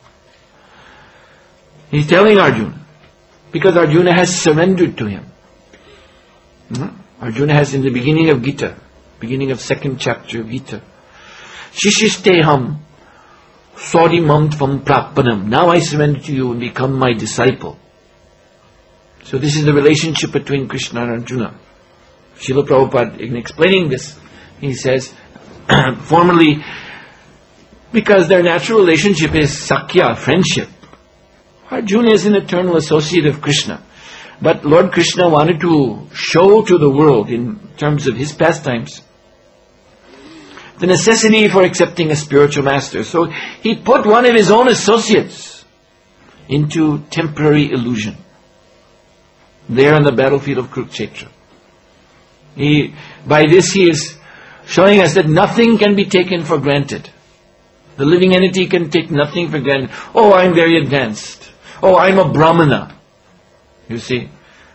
He's telling Arjuna, because Arjuna has surrendered to him. Hmm? Arjuna has, in the beginning of Gita, beginning of second chapter of Gita, Shishisteham Swarimam Tvam Prapanam. Now I surrender to you and become my disciple. So this is the relationship between Krishna and Arjuna. Srila Prabhupada, in explaining this, he says, formerly, because their natural relationship is Sakya, friendship. Arjuna is an eternal associate of Krishna. But Lord Krishna wanted to show to the world, in terms of his pastimes, the necessity for accepting a spiritual master. So he put one of his own associates into temporary illusion, there on the battlefield of Kurukshetra. He, by this he is showing us that nothing can be taken for granted. The living entity can take nothing for granted. Oh, I'm very advanced. Oh, I'm a Brahmana. You see,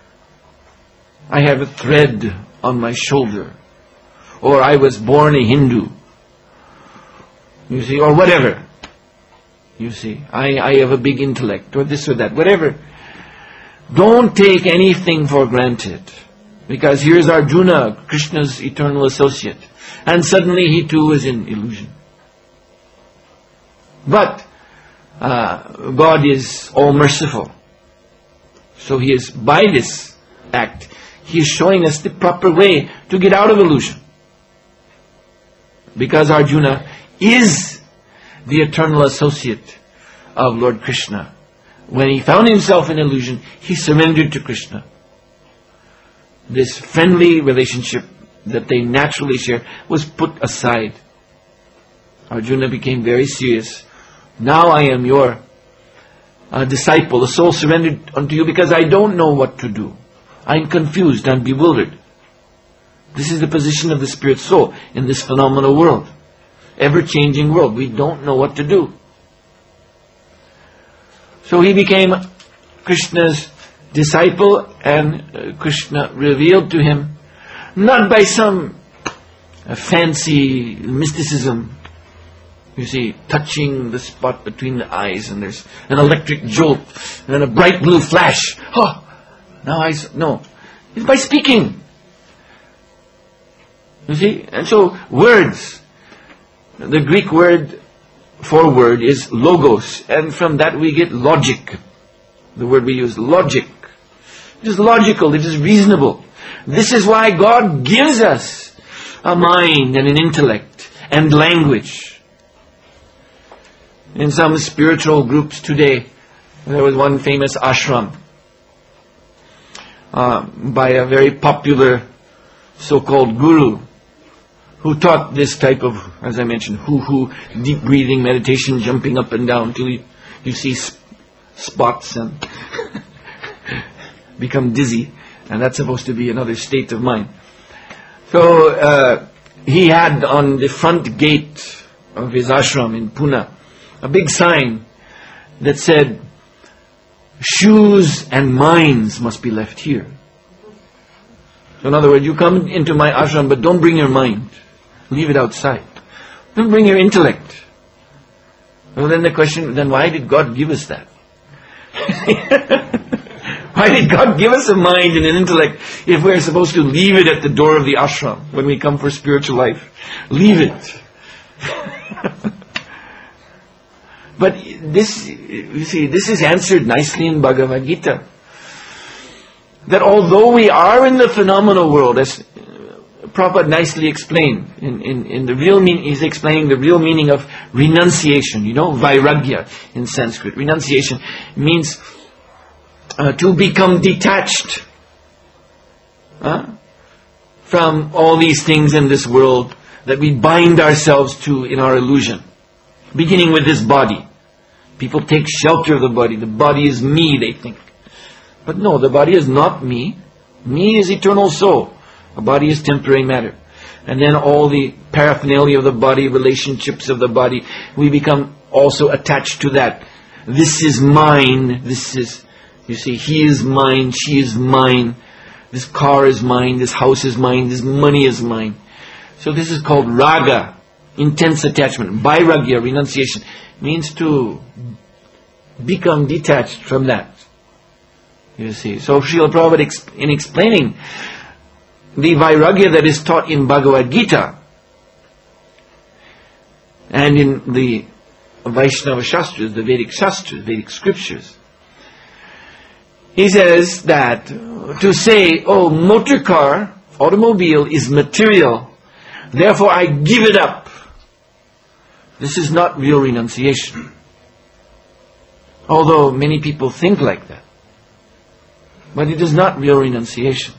I have a thread on my shoulder. Or I was born a Hindu. You see, or whatever. You see, I, I have a big intellect, or this or that, whatever. Don't take anything for granted. Because here's Arjuna, Krishna's eternal associate. And suddenly he too is in illusion. But uh, God is all merciful. So he is, by this act, he is showing us the proper way to get out of illusion. Because Arjuna is the eternal associate of Lord Krishna. When he found himself in illusion, he surrendered to Krishna. This friendly relationship that they naturally share was put aside. Arjuna became very serious. Now I am your uh, disciple, a soul surrendered unto you, because I don't know what to do. I'm confused, I'm bewildered. This is the position of the spirit soul in this phenomenal world. Ever-changing world. We don't know what to do. So he became Krishna's disciple, and uh, Krishna revealed to him, not by some uh, fancy mysticism, you see, touching the spot between the eyes, and there's an electric jolt, and then a bright blue flash. Oh, now I, no. It's by speaking. You see? And so, words. The Greek word for word is logos, and from that we get logic. The word we use, logic. It is logical, it is reasonable. This is why God gives us a mind and an intellect and language. In some spiritual groups today, there was one famous ashram uh, by a very popular so-called guru who taught this type of, as I mentioned, hoo-hoo, deep breathing, meditation, jumping up and down till you, you see sp- spots and become dizzy. And that's supposed to be another state of mind. So uh, he had on the front gate of his ashram in Pune a big sign that said, shoes and minds must be left here. So in other words, you come into my ashram, but don't bring your mind. Leave it outside. Don't bring your intellect. Well, then the question, then why did God give us that? Why did God give us a mind and an intellect if we're supposed to leave it at the door of the ashram when we come for spiritual life? Leave it. But this, you see, this is answered nicely in Bhagavad Gita. That although we are in the phenomenal world, as Prabhupada nicely explained, in, in, in the real meaning, he's explaining the real meaning of renunciation, you know, vairagya in Sanskrit. Renunciation means uh, to become detached uh, from all these things in this world that we bind ourselves to in our illusion. Beginning with this body. People take shelter of the body. The body is me, they think. But no, the body is not me. Me is eternal soul. A body is temporary matter. and then all the paraphernalia of the body, relationships of the body, we become also attached to that. This is mine, this is, you see, he is mine, she is mine, this car is mine, this house is mine, this money is mine. So this is called raga, intense attachment. Vairagya, renunciation, means to become detached from that. You see, so Srila Prabhupada, in explaining the Vairagya that is taught in Bhagavad Gita and in the Vaishnava Shastras, the Vedic Shastras, Vedic scriptures, he says that to say, oh, motor car, automobile is material, therefore I give it up, this is not real renunciation. Although many people think like that. But it is not real renunciation.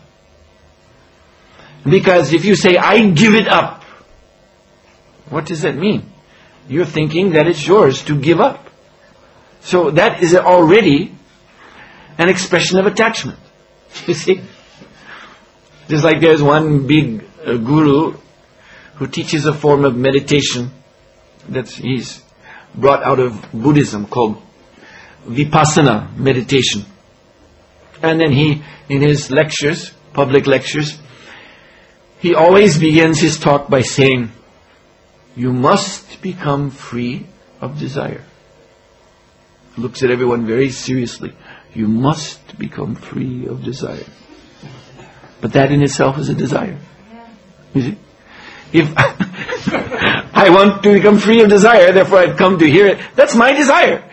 Because if you say, I give it up, what does that mean? You're thinking that it's yours to give up. So that is already an expression of attachment. You see? Just like there's one big uh, guru who teaches a form of meditation that he's brought out of Buddhism called Vipassana meditation. And then he, in his lectures, public lectures, he always begins his talk by saying, you must become free of desire. Looks at everyone very seriously. You must become free of desire. But that in itself is a desire. You see? If I want to become free of desire, therefore I've come to hear it, that's my desire.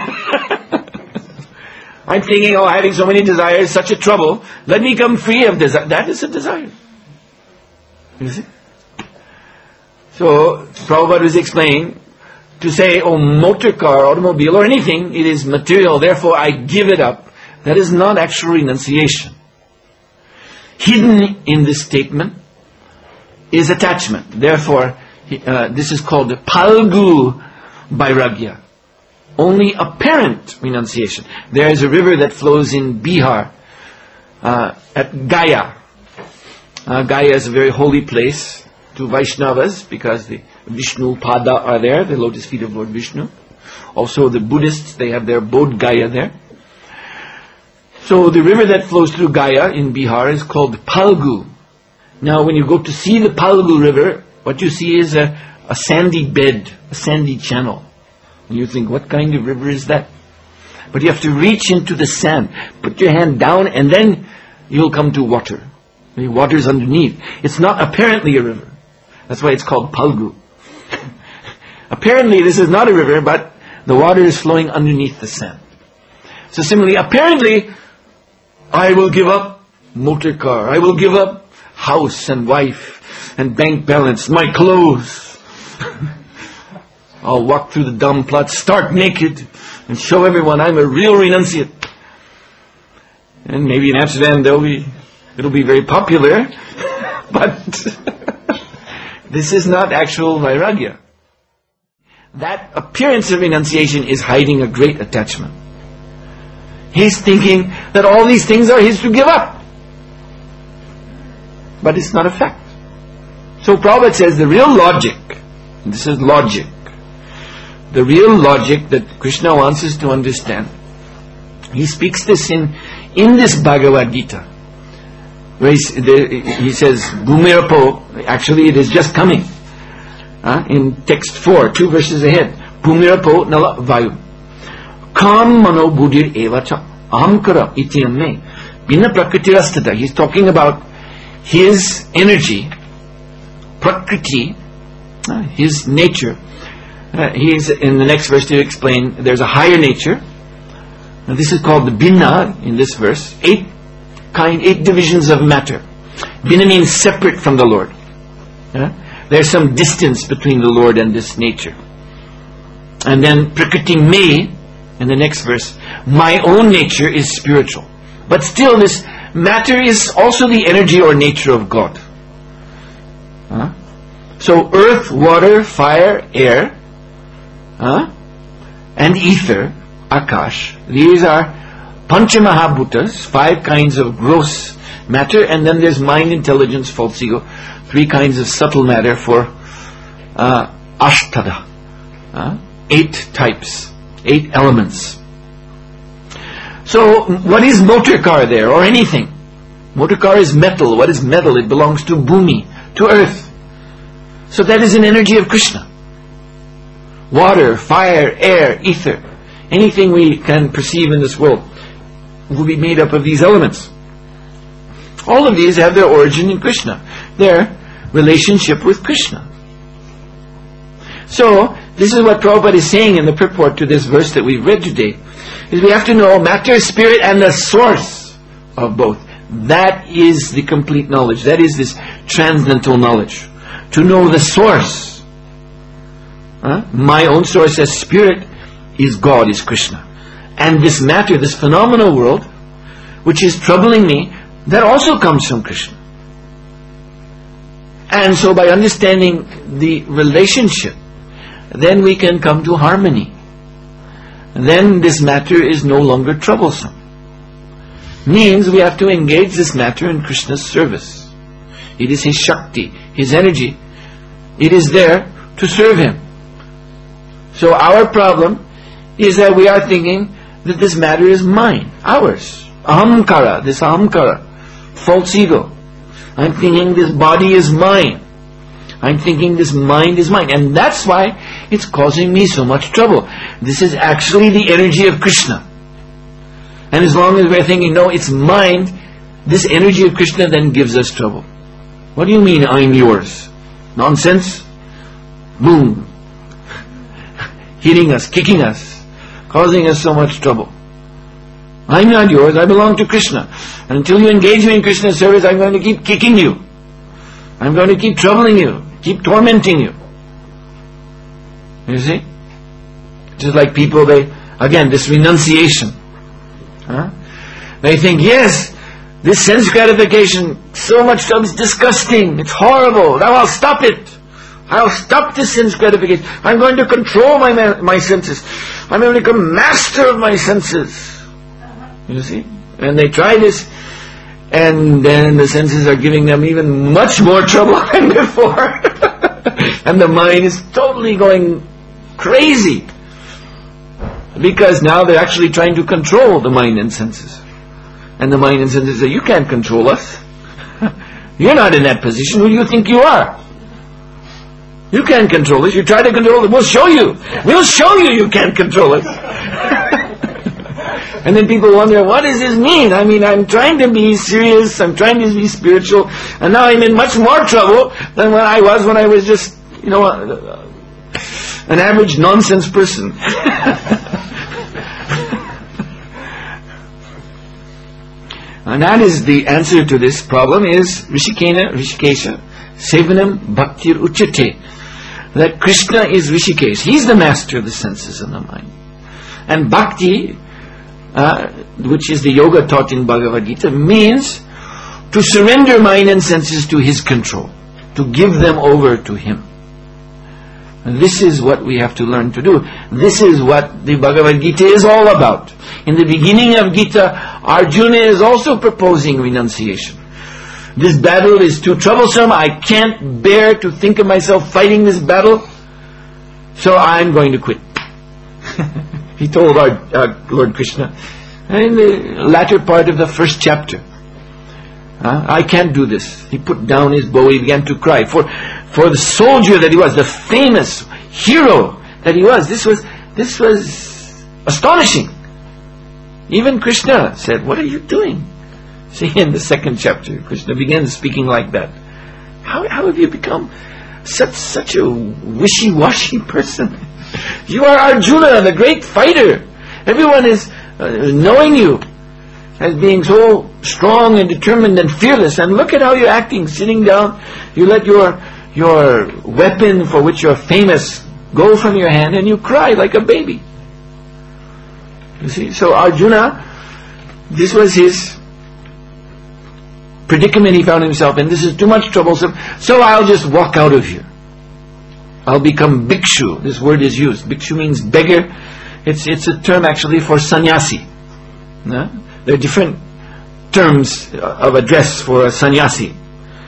I'm thinking, oh, having so many desires, such a trouble, let me come free of desire. That is a desire. You see? So, Prabhupada was explaining, to say, oh, motor car, automobile, or anything, it is material, therefore I give it up. That is not actual renunciation. Hidden in this statement is attachment. Therefore, uh, this is called Palgu Vairagya. Only apparent renunciation. There is a river that flows in Bihar, uh, at Gaya. Uh, Gaya is a very holy place to Vaishnavas because the Vishnu Pada are there, the lotus feet of Lord Vishnu. Also the Buddhists, they have their Bodh Gaya there. So the river that flows through Gaya in Bihar is called Palgu. Now when you go to see the Palgu river, what you see is a, a sandy bed, a sandy channel. And you think, what kind of river is that? But you have to reach into the sand, put your hand down, and then you'll come to water. The water is underneath. It's not apparently a river. That's why it's called Palgu. Apparently this is not a river, but the water is flowing underneath the sand. So similarly, apparently, I will give up motor car. I will give up house and wife and bank balance, my clothes. I'll walk through the Dham Plat, stark naked, and show everyone I'm a real renunciate. And maybe in Amsterdam there'll be, it'll be very popular, but this is not actual Vairagya. That appearance of renunciation is hiding a great attachment. He's thinking that all these things are his to give up. But it's not a fact. So Prabhupada says the real logic, this is logic, the real logic that Krishna wants us to understand. He speaks this in, in this Bhagavad Gita. Where he says, Bhumirapo, actually it is just coming. Uh, in text four, two verses ahead. Bhumirapo nala vayu. Kam mano buddhir evacha ahamkara itiyamme. Bina prakritirastata. He's talking about his energy, prakriti, uh, his nature. Uh, he's in the next verse to explain there's a higher nature. Now this is called the Binna in this verse. Eight kind, eight divisions of matter. Binna means separate from the Lord. Uh, there's some distance between the Lord and this nature. And then Prakriti me, in the next verse, my own nature is spiritual. But still this matter is also the energy or nature of God. Uh, so earth, water, fire, air, uh, and ether, Akash, these are Panchamahabhutas, five kinds of gross matter, and then there's mind, intelligence, false ego, three kinds of subtle matter for uh, ashtada, uh, eight types, eight elements. So what is motor car there, or anything? Motor car is metal. What is metal? It belongs to Bhumi, to earth. So that is an energy of Krishna. Water, fire, air, ether, anything we can perceive in this world will be made up of these elements. All of these have their origin in Krishna, their relationship with Krishna. So, this is what Prabhupada is saying in the purport to this verse that we've read today, is we have to know matter, spirit, and the source of both. That is the complete knowledge. That is this transcendental knowledge. To know the source. Huh? My own source as spirit is God, is Krishna. And this matter, this phenomenal world, which is troubling me, that also comes from Krishna. And so by understanding the relationship, then we can come to harmony. Then this matter is no longer troublesome. Means we have to engage this matter in Krishna's service. It is his Shakti, his energy. It is there to serve him. So our problem is that we are thinking that this matter is mine, ours. Ahamkara, this ahamkara, false ego. I'm thinking this body is mine. I'm thinking this mind is mine. And that's why it's causing me so much trouble. This is actually the energy of Krishna. And as long as we're thinking, no, it's mine, this energy of Krishna then gives us trouble. What do you mean, I'm yours? Nonsense? Boom. Hitting us, kicking us, causing us so much trouble. I'm not yours, I belong to Krishna. And until you engage me in Krishna's service, I'm going to keep kicking you. I'm going to keep troubling you, keep tormenting you. You see? Just like people, they, again, this renunciation. Huh? They think, yes, this sense gratification, so much trouble, it's disgusting, it's horrible, now I'll stop it. I'll stop this sense gratification. I'm going to control my ma- my senses. I'm going to become master of my senses. You see? And they try this, and then the senses are giving them even much more trouble than before. And the mind is totally going crazy. Because now they're actually trying to control the mind and senses. And the mind and senses say, you can't control us. You're not in that position. Who do you think you are? You can't control us. You try to control it. We'll show you. We'll show you you can't control us. And then people wonder, what does this mean? I mean, I'm trying to be serious. I'm trying to be spiritual. And now I'm in much more trouble than when I was when I was just, you know, uh, an average nonsense person. And that is the answer to this problem is Rishikena, Rishikesha, Sevanam Bhaktir Uchate. That Krishna is Rishikesh. He's the master of the senses and the mind. And Bhakti, uh, which is the yoga taught in Bhagavad Gita, means to surrender mind and senses to his control, to give them over to him. And this is what we have to learn to do. This is what the Bhagavad Gita is all about. In the beginning of Gita, Arjuna is also proposing renunciation. This battle is too troublesome. I can't bear to think of myself fighting this battle. So I'm going to quit. He told our uh, Lord Krishna in the latter part of the first chapter. Uh, I can't do this. He put down his bow. He began to cry. For for the soldier that he was, the famous hero that he was, this was this was astonishing. Even Krishna said, what are you doing? See, in the second chapter, Krishna begins speaking like that. How, how have you become such such a wishy-washy person? You are Arjuna, the great fighter. Everyone is uh, knowing you as being so strong and determined and fearless. And look at how you're acting, sitting down. You let your your weapon for which you're famous go from your hand and you cry like a baby. You see, so Arjuna, this was his predicament he found himself in. This is too much troublesome, so I'll just walk out of here. I'll become bhikshu. This word is used. Bhikshu means beggar. It's it's a term actually for sannyasi. No? There are different terms of address for a sannyasi.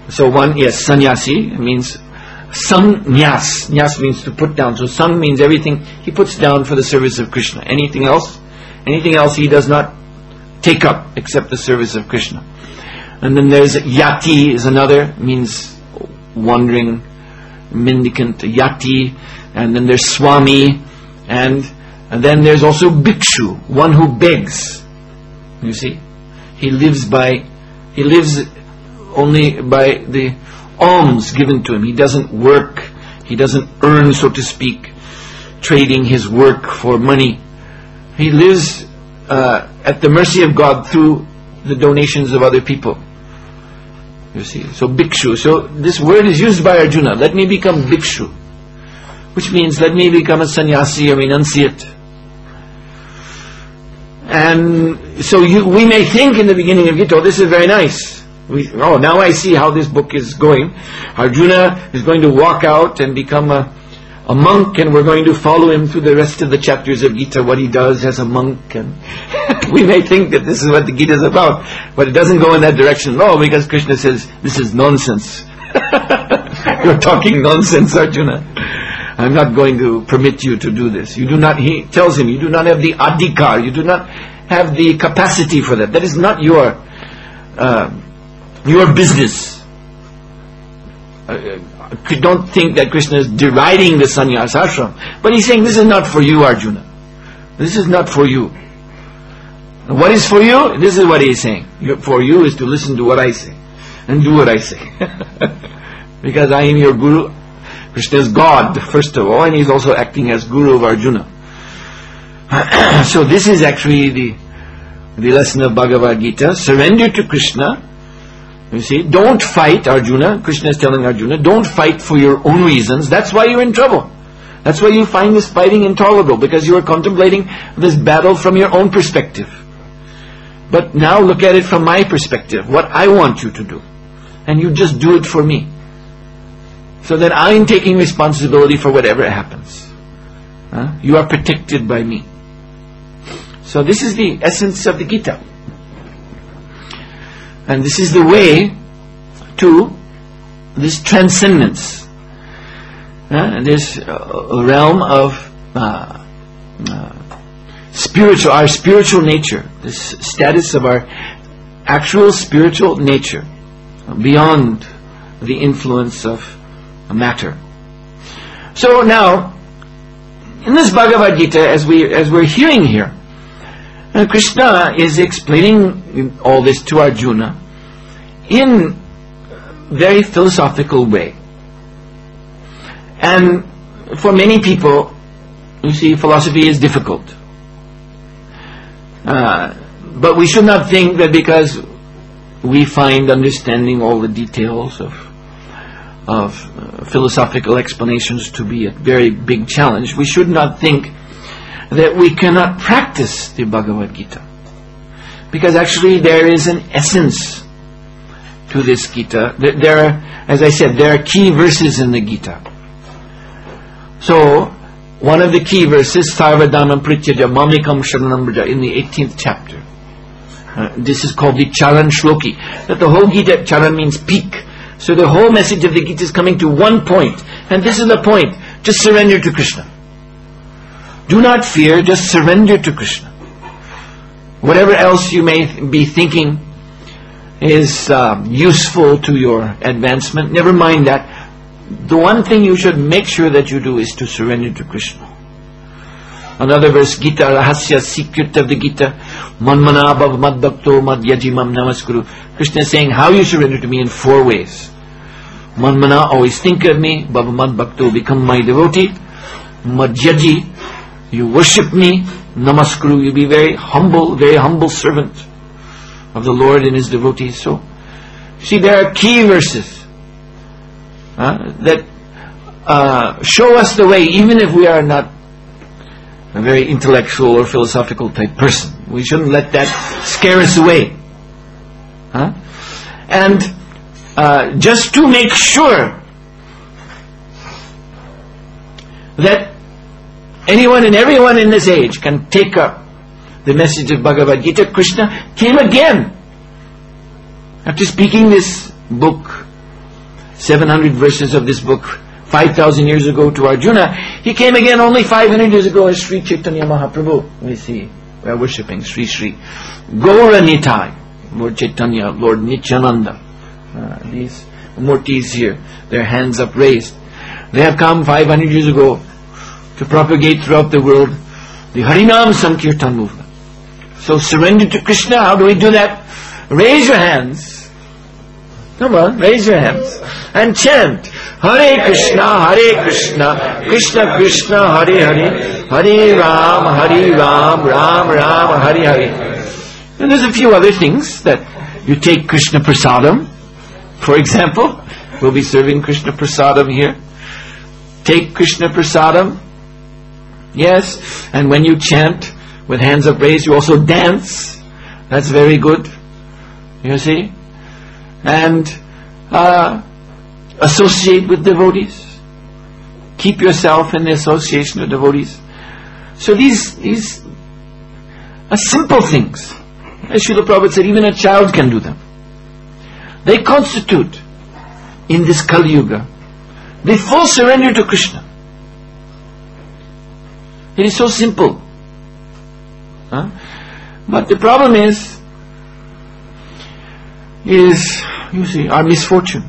So one, yes, sannyasi means sannyas. Nyas means to put down. So san means everything he puts down for the service of Krishna. Anything else, anything else he does not take up except the service of Krishna. And then there's yati is another, means wandering mendicant, yati. And then there's swami, and, and then there's also bhikshu, one who begs. You see, he lives by, he lives only by the alms given to him. He doesn't work, he doesn't earn, so to speak, trading his work for money. He lives uh, at the mercy of God through the donations of other people. You see, so bhikshu. So this word is used by Arjuna. Let me become bhikshu, which means let me become a sannyasi or renunciate. And so you, we may think in the beginning of Gita, oh, this is very nice. We, oh, now I see how this book is going. Arjuna is going to walk out and become a, a monk, and we're going to follow him through the rest of the chapters of Gita, what he does as a monk. And we may think that this is what the Gita is about, but it doesn't go in that direction. No, because Krishna says, this is nonsense. You're talking nonsense, Arjuna. I'm not going to permit you to do this. You do not, he tells him, you do not have the adhikar, you do not have the capacity for that. That is not your uh, your business. Uh, don't think that Krishna is deriding the sannyas ashram, but he's saying this is not for you, Arjuna. This is not for you. What is for you? This is what he's saying. For you is to listen to what I say and do what I say. Because I am your guru. Krishna is God, first of all, and he's also acting as guru of Arjuna. So this is actually the the lesson of Bhagavad Gita. Surrender to Krishna. You see, don't fight, Arjuna. Krishna is telling Arjuna, don't fight for your own reasons. That's why you're in trouble. That's why you find this fighting intolerable, because you are contemplating this battle from your own perspective. But now look at it from my perspective, what I want you to do. And you just do it for me. So that I'm taking responsibility for whatever happens. Huh? You are protected by me. So this is the essence of the Gita. And this is the way to this transcendence. Uh, this uh, realm of uh, uh, spiritual, our spiritual nature, this status of our actual spiritual nature, beyond the influence of matter. So now, in this Bhagavad Gita, as we as we're hearing here, uh, Krishna is explaining all this to Arjuna in a very philosophical way. And for many people, you see, philosophy is difficult. Uh, but we should not think that because we find understanding all the details of of uh, philosophical explanations to be a very big challenge, we should not think that we cannot practice the Bhagavad Gita. Because actually there is an essence to this Gita. There are, as I said, there are key verses in the Gita. So, one of the key verses, Sarvadhamam Prityaja Mamikam Sharanam Braja, in the eighteenth chapter. Uh, this is called the Charan Shloki. That the whole Gita, Charan means peak. So the whole message of the Gita is coming to one point. And this is the point. Just surrender to Krishna. Do not fear, just surrender to Krishna. Whatever else you may be thinking is uh, useful to your advancement, never mind that. The one thing you should make sure that you do is to surrender to Krishna. Another verse, Gita Rahasya, secret of the Gita, Manmana Bhav Mad Bhakto Mad Yajimam Namaskuru. Krishna is saying how you surrender to me in four ways. Manmana, always think of me. Bhav Mad Bhakto, become my devotee. Mad Yaji, you worship me. Namaskuru, you be very humble, very humble servant of the Lord and His devotees. So, see, there are key verses uh, that uh, show us the way, even if we are not a very intellectual or philosophical type person. We shouldn't let that scare us away. Huh? And uh, just to make sure that anyone and everyone in this age can take up the message of Bhagavad Gita, Krishna came again after speaking this book seven hundred verses of this book five thousand years ago to Arjuna, he came again only five hundred years ago as Sri Chaitanya Mahaprabhu. We see, we are worshipping Sri Sri Gaura Nitai, Lord Chaitanya, Lord Nityananda. Uh, these murtis here, their hands upraised. They have come five hundred years ago to propagate throughout the world the Harinam Sankirtan movement. So surrender to Krishna. How do we do that? Raise your hands. Come on, raise your hands and chant Hare Krishna, Hare Krishna, Krishna Krishna, Hare Hare, Hare Ram, Hare Ram, Ram Ram, Hare Hare. And there's a few other things that you take Krishna Prasadam, for example. We'll be serving Krishna Prasadam here. Take Krishna Prasadam. Yes, and when you chant with hands upraised, you also dance. That's very good. You see? And uh, associate with devotees. Keep yourself in the association of devotees. So these these are simple things. As Srila Prabhupada said, even a child can do them. They constitute, in this Kali Yuga, the full surrender to Krishna. It is so simple. Huh? But the problem is, is, you see, our misfortune.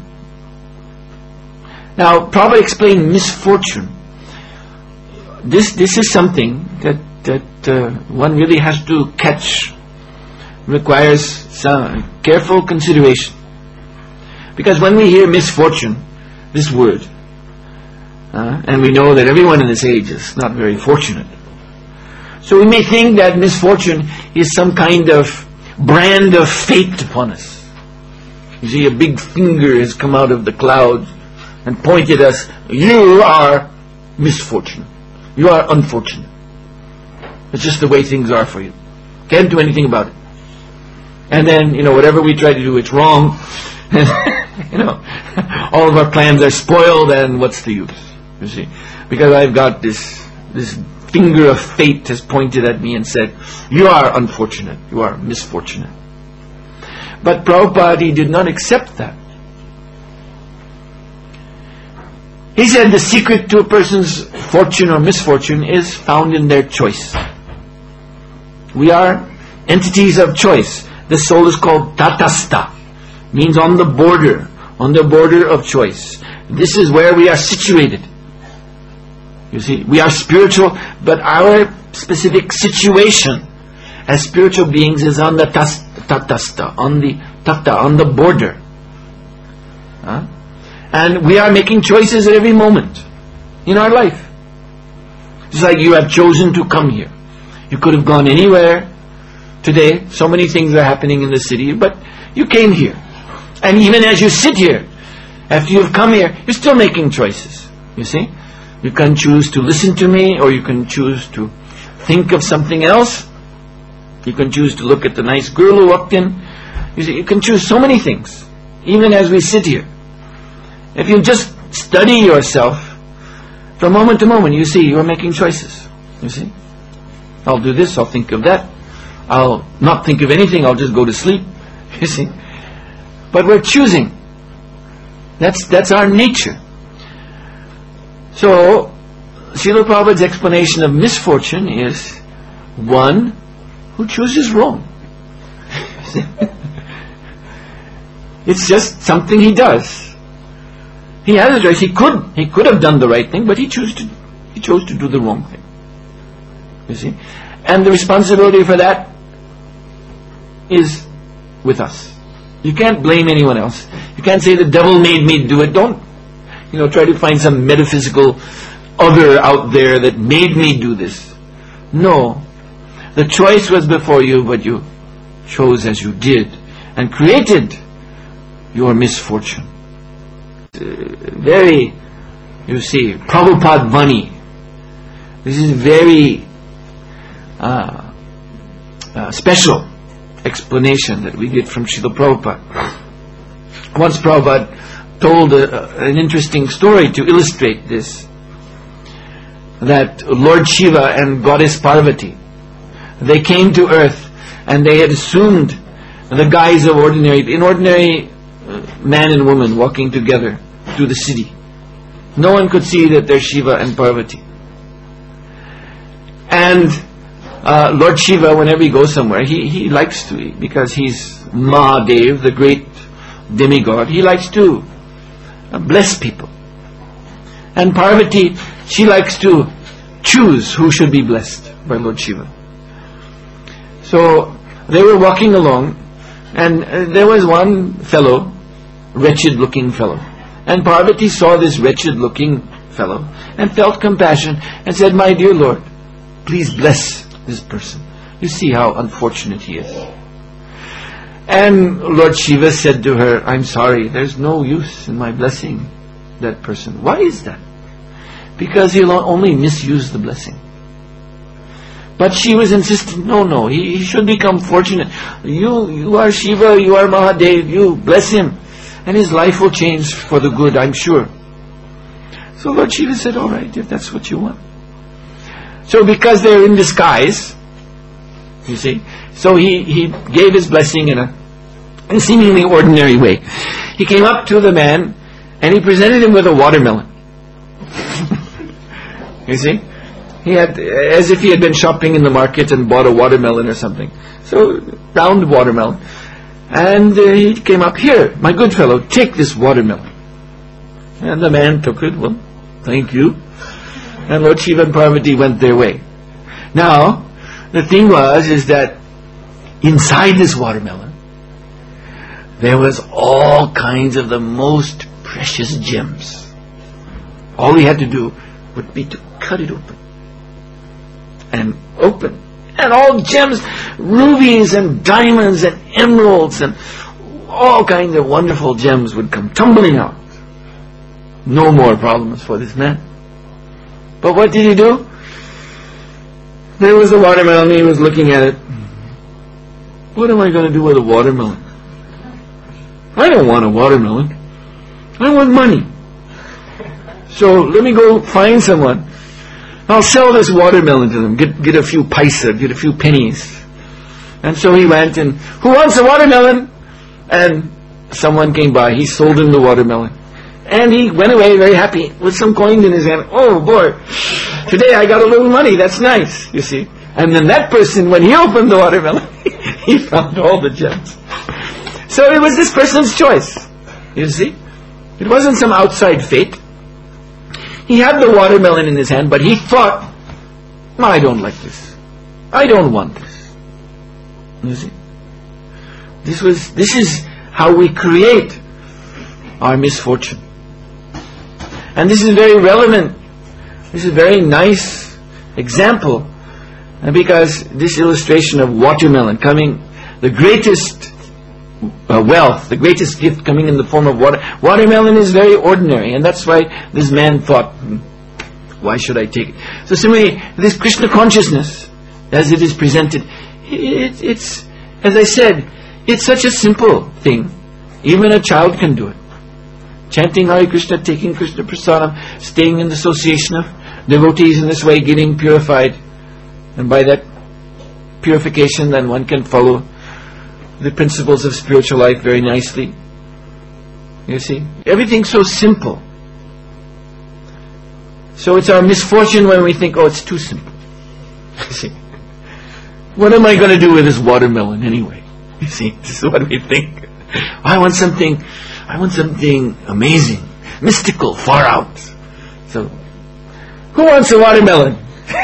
Now, Prabhupada explained misfortune. This this is something that, that uh, one really has to catch. Requires some careful consideration. Because when we hear misfortune, this word, uh, and we know that everyone in this age is not very fortunate, so we may think that misfortune is some kind of brand of fate upon us. You see, a big finger has come out of the cloud and pointed us, you are misfortune, you are unfortunate. It's just the way things are for you. Can't do anything about it. And then, you know, whatever we try to do, it's wrong. You know, all of our plans are spoiled, and what's the use? You see, because I've got this this finger of fate has pointed at me and said, you are unfortunate, you are misfortunate. But Prabhupada, he did not accept that. He said the secret to a person's fortune or misfortune is found in their choice. We are entities of choice. The soul is called tatastha, means on the border, on the border of choice. This is where we are situated. You see, we are spiritual, but our specific situation as spiritual beings is on the tas- tatastha, on the tata, on the border. Huh? And we are making choices at every moment in our life. Just like you have chosen to come here. You could have gone anywhere. Today, so many things are happening in the city, but you came here. And even as you sit here, after you've come here, you're still making choices. You see? You can choose to listen to me, or you can choose to think of something else. You can choose to look at the nice girl who walked in. You see, you can choose so many things, even as we sit here. If you just study yourself, from moment to moment, you see, you're making choices. You see? I'll do this, I'll think of that. I'll not think of anything, I'll just go to sleep. You see? But we're choosing. That's that's our nature. So, Srila Prabhupada's explanation of misfortune is one who chooses wrong. It's just something he does. He has a choice. He could he could have done the right thing, but he chose to he chose to do the wrong thing. You see? And the responsibility for that is with us. You can't blame anyone else. You can't say the devil made me do it. Don't, you know, try to find some metaphysical other out there that made me do this. No. The choice was before you, but you chose as you did and created your misfortune. Uh, very, you see, Prabhupada Vani. This is very uh, uh, special explanation that we get from Srila Prabhupada. Once Prabhupada told a, an interesting story to illustrate this, that Lord Shiva and Goddess Parvati, they came to earth and they had assumed the guise of ordinary, in ordinary uh, man and woman walking together. to the city. No one could see that they're Shiva and Parvati. And uh, Lord Shiva, whenever he goes somewhere, he, he likes to eat, because he's Mahadev, the great demigod. He likes to uh, bless people. And Parvati, she likes to choose who should be blessed by Lord Shiva. So they were walking along, and uh, there was one fellow, wretched looking fellow. And Parvati saw this wretched looking fellow and felt compassion and said, "My dear Lord, please bless this person. You see how unfortunate he is." And Lord Shiva said to her, "I'm sorry, there's no use in my blessing that person." "Why is that?" "Because he'll only misuse the blessing." But she was insistent, no, no, he, he should become fortunate. You, you are Shiva, you are Mahadev, you bless him, and his life will change for the good, I'm sure. So Lord Shiva said, "All right, if that's what you want." So because they're in disguise, you see, so he, he gave his blessing in a, in a seemingly ordinary way. He came up to the man and he presented him with a watermelon. You see? He had, as if he had been shopping in the market and bought a watermelon or something. So, round watermelon. And uh, he came up, "Here, my good fellow, take this watermelon." And the man took it. "Well, thank you." And Lord Shiva and Parvati went their way. Now, the thing was, is that inside this watermelon, there was all kinds of the most precious gems. All he had to do would be to cut it open. And open. And all gems, rubies and diamonds and emeralds and all kinds of wonderful gems would come tumbling out. No more problems for this man. But what did he do? There was a watermelon, he was looking at it. What am I going to do with a watermelon? I don't want a watermelon. I want money. So let me go find someone. I'll sell this watermelon to them, get get a few paisa, get a few pennies. And so he went, and who wants a watermelon? And someone came by, he sold him the watermelon. And he went away very happy with some coins in his hand. "Oh boy, today I got a little money, that's nice," you see. And then that person, when he opened the watermelon, he found all the gems. So it was this person's choice, you see. It wasn't some outside fate. He had the watermelon in his hand, but he thought, "No, I don't like this. I don't want this." You see? This was, this is how we create our misfortune. And this is very relevant. This is a very nice example, because this illustration of watermelon coming, the greatest uh, wealth, the greatest gift coming in the form of water. Watermelon is very ordinary, and that's why this man thought, hmm, why should I take it? So similarly, this Krishna consciousness, as it is presented, it, it's, as I said, it's such a simple thing. Even a child can do it. Chanting Hare Krishna, taking Krishna Prasadam, staying in the association of devotees in this way, getting purified. And by that purification, then one can follow the principles of spiritual life very nicely. You see? Everything's so simple. So it's our misfortune when we think, oh, it's too simple. You see? What am I going to do with this watermelon anyway? You see? This is what we think. I want something, I want something amazing, mystical, far out. So, who wants a watermelon?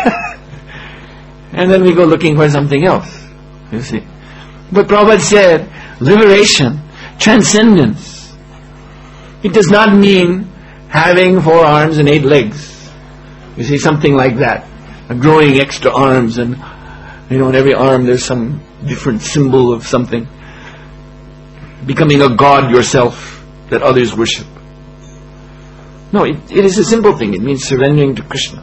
And then we go looking for something else. You see? But Prabhupada said, liberation, transcendence. It does not mean having four arms and eight legs. You see, something like that. Growing extra arms, and you know, in every arm there's some different symbol of something. Becoming a god yourself that others worship. No, it, it is a simple thing. It means surrendering to Krishna.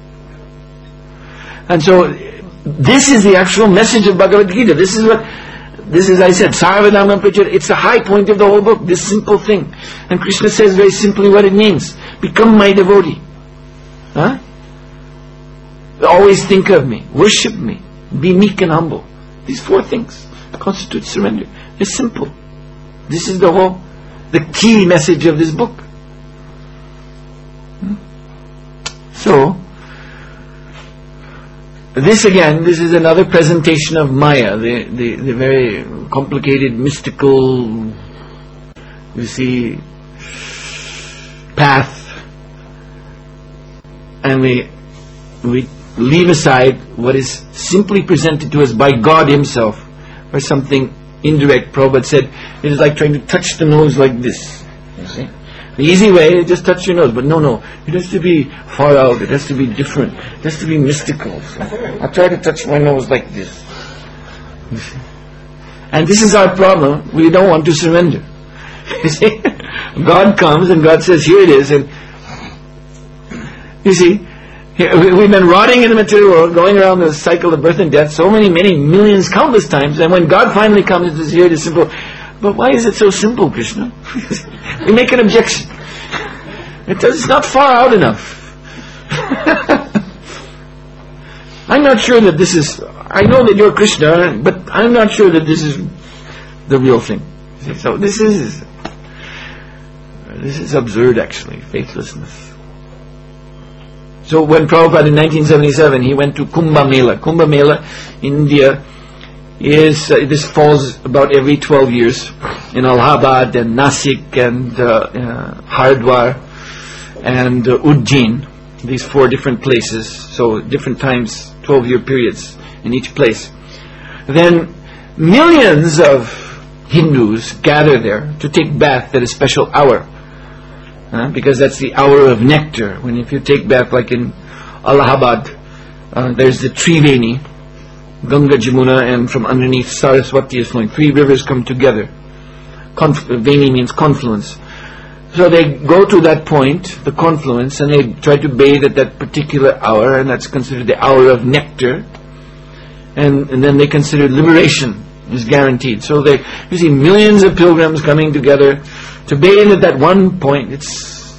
And so, this is the actual message of Bhagavad Gita. This is what, this is, I said, Sarvadhamma Prachara. It's the high point of the whole book, this simple thing. And Krishna says very simply what it means. Become my devotee. Huh? Always think of me. Worship me. Be meek and humble. These four things constitute surrender. It's simple. This is the whole, the key message of this book. So, this again, this is another presentation of Maya, the, the, the very complicated, mystical, you see, path. And we, we leave aside what is simply presented to us by God Himself, or something indirect. Prabhupada said, it is like trying to touch the nose like this. You see? The easy way is just touch your nose, but no, no, it has to be far out, it has to be different, it has to be mystical. So I try to touch my nose like this. You see? And this is our problem, we don't want to surrender. You see? God comes and God says, here it is, and you see, we've been rotting in the material world, going around the cycle of birth and death so many, many millions, countless times, and when God finally comes and says, here it is simple. But why is it so simple, Krishna? We make an objection. It does, it's not far out enough. I'm not sure that this is, I know that you're Krishna, but I'm not sure that this is the real thing. So this is, this is absurd actually, faithlessness. So when Prabhupada in nineteen seventy-seven, he went to Kumbh Mela. Kumbh Mela, India, is uh, this falls about every twelve years in Allahabad and Nasik and uh, uh, Hardwar and uh, Ujjain, these four different places, so different times, twelve year periods in each place. Then millions of Hindus gather there to take bath at a special hour, uh, because that's the hour of nectar. When if you take bath like in Allahabad, uh, there's the Triveni, Ganga, Jamuna, and from underneath Saraswati is flowing. Three rivers come together. Conf- Veni means confluence. So they go to that point, the confluence, and they try to bathe at that particular hour, and that's considered the hour of nectar. And, and then they consider liberation is guaranteed. So they, you see millions of pilgrims coming together to bathe at that one point. It's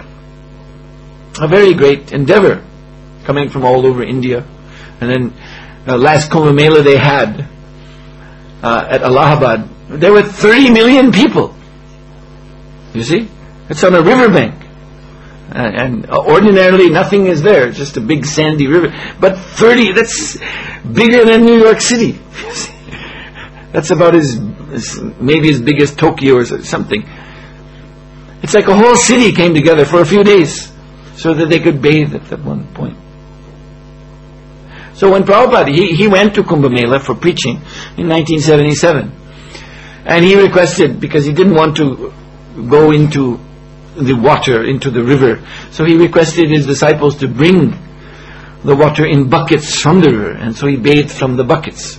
a very great endeavor coming from all over India. And then Uh, last Kumbh Mela they had uh, at Allahabad, there were thirty million people. You see? It's on a riverbank. Uh, and uh, ordinarily nothing is there, just a big sandy river. But thirty, that's bigger than New York City. You see? That's about as, as, maybe as big as Tokyo or something. It's like a whole city came together for a few days so that they could bathe at that one point. So when Prabhupada, he, he went to Kumbh Mela for preaching in nineteen seventy-seven. And he requested, because he didn't want to go into the water, into the river, so he requested his disciples to bring the water in buckets from the river. And so he bathed from the buckets.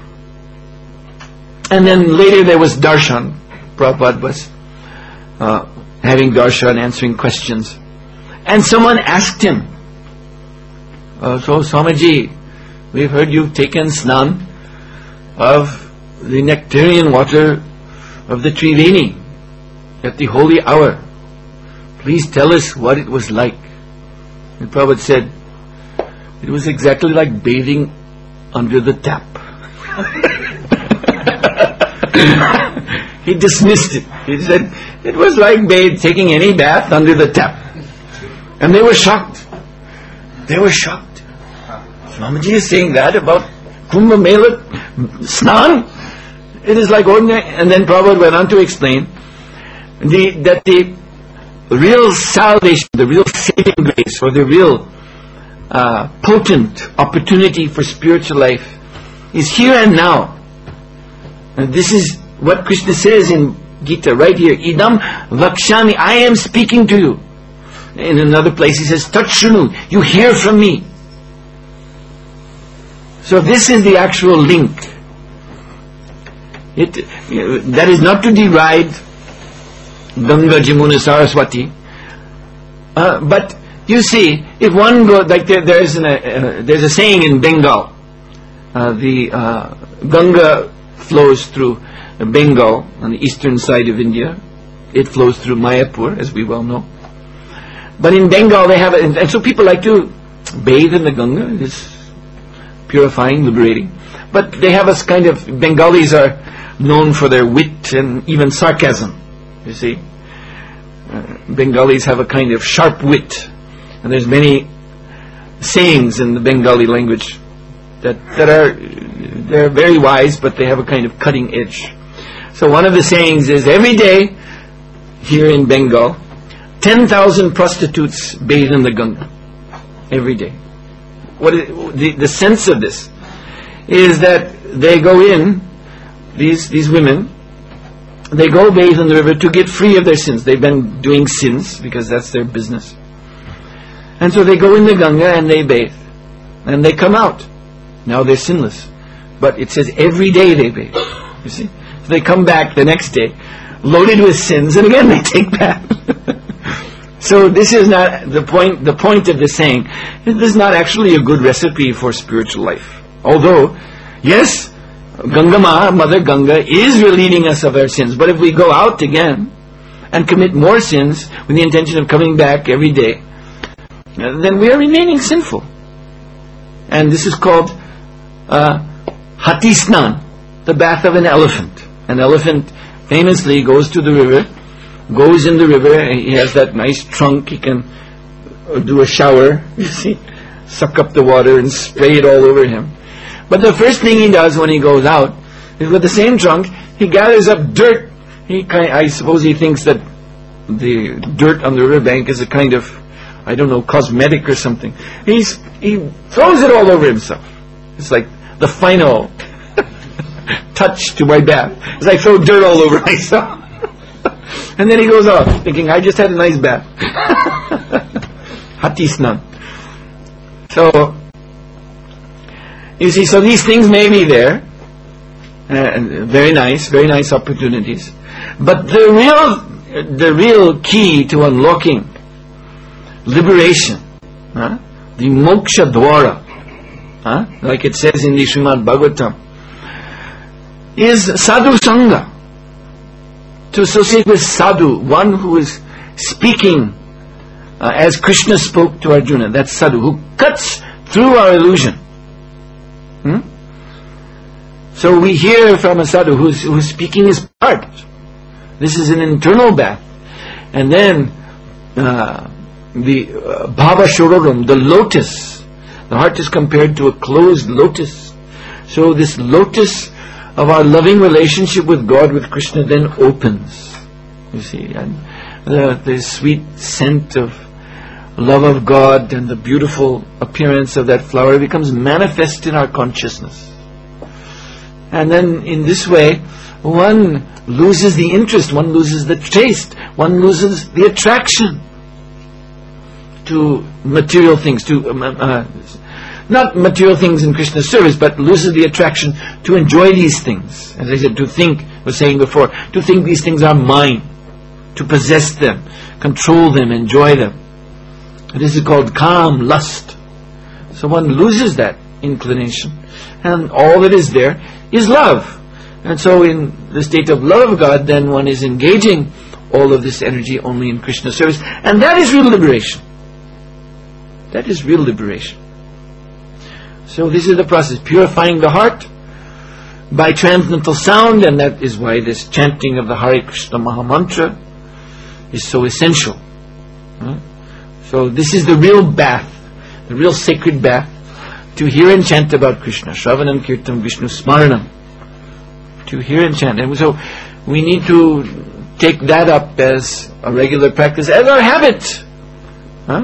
And then later there was darshan. Prabhupada was uh, having darshan, answering questions. And someone asked him, uh, so Swamiji, we've heard you've taken snan of the nectarian water of the Triveni at the holy hour. Please tell us what it was like. And Prabhupada said, it was exactly like bathing under the tap. He dismissed it. He said, it was like bath, taking any bath under the tap. And they were shocked. They were shocked. Swamiji is saying that about Kumbh Mela Snan? It is like ordinary. And then Prabhupada went on to explain the, that the real salvation, the real saving grace, or the real uh, potent opportunity for spiritual life is here and now. And this is what Krishna says in Gita right here. Idam vakshami, I am speaking to you. In another place he says, Tatshunu, you hear from me. So this is the actual link. It, you know, that is not to deride Ganga, Jamuna, Saraswati. Uh, but you see, if one goes, like there, there is an, uh, there's a saying in Bengal. Uh, the uh, Ganga flows through Bengal on the eastern side of India. It flows through Mayapur, as we well know. But in Bengal they have it, and, and so people like to bathe in the Ganga. It is purifying, liberating. But they have a kind of, Bengalis are known for their wit and even sarcasm, you see. Uh, Bengalis have a kind of sharp wit. And there's many sayings in the Bengali language that, that are they're very wise, but they have a kind of cutting edge. So one of the sayings is, every day here in Bengal, ten thousand prostitutes bathe in the Ganga. Every day. What is, the, the sense of this is that they go in, these these women, they go bathe in the river to get free of their sins. They've been doing sins because that's their business. And so they go in the Ganga and they bathe. And they come out. Now they're sinless. But it says every day they bathe. You see? So they come back the next day, loaded with sins, and again they take bath. So this is not the point. The point of the saying, this is not actually a good recipe for spiritual life. Although, yes, Ganga Ma, Mother Ganga, is relieving us of our sins. But if we go out again and commit more sins with the intention of coming back every day, then we are remaining sinful. And this is called uh, Hati Snan, the bath of an elephant. An elephant famously goes to the river, goes in the river, and he has that nice trunk, he can do a shower, you see, suck up the water and spray it all over him. But the first thing he does when he goes out is, with the same trunk, he gathers up dirt. He kind, I suppose he thinks that the dirt on the riverbank is a kind of, I don't know, cosmetic or something. He's, he throws it all over himself. It's like the final touch to my bath. It's like throw dirt all over myself. And then he goes off thinking, I just had a nice bath. Hati Snan. So, you see, so these things may be there. Uh, very nice, very nice opportunities. But the real, the real key to unlocking liberation, huh? the moksha dwara, huh? like it says in the Srimad Bhagavatam, is sadhu sangha. To associate with sadhu, one who is speaking uh, as Krishna spoke to Arjuna. That's sadhu, who cuts through our illusion. Hmm? So we hear from a sadhu who's, who's speaking his part. This is an internal bath. And then uh, the uh, bhava shororam, the lotus. The heart is compared to a closed lotus. So this lotus of our loving relationship with God, with Krishna, then opens. You see, and the, the sweet scent of love of God and the beautiful appearance of that flower becomes manifest in our consciousness. And then in this way, one loses the interest, one loses the taste, one loses the attraction to material things, to um, uh, not material things in Krishna's service, but loses the attraction to enjoy these things. As I said, to think, I was saying before, to think these things are mine, to possess them, control them, enjoy them. This is called kam, lust. So one loses that inclination, and all that is there is love. And so in the state of love of God, then one is engaging all of this energy only in Krishna's service, and that is real liberation. That is real liberation. So this is the process, purifying the heart by transcendental sound, and that is why this chanting of the Hare Krishna Maha Mantra is so essential. Right? So this is the real bath, the real sacred bath, to hear and chant about Krishna. Shravanam Kirtam Vishnu Smaranam. To hear and chant. And so we need to take that up as a regular practice, as our habit. Huh?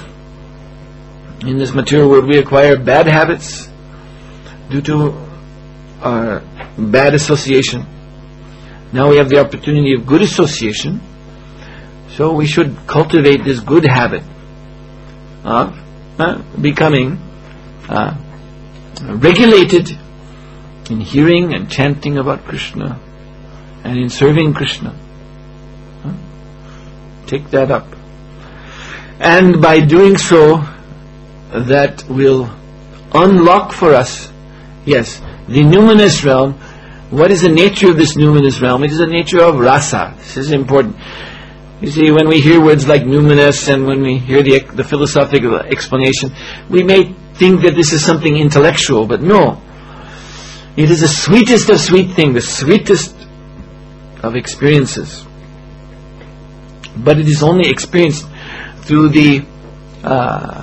In this material world we acquire bad habits due to our bad association. Now we have the opportunity of good association, so we should cultivate this good habit of uh, becoming uh, regulated in hearing and chanting about Krishna and in serving Krishna. Huh? Take that up. And by doing so, that will unlock for us, yes, the numinous realm. What is the nature of this numinous realm? It is the nature of rasa. This is important. You see, when we hear words like numinous and when we hear the, the philosophical explanation, we may think that this is something intellectual, but no. It is the sweetest of sweet things, the sweetest of experiences. But it is only experienced through the uh,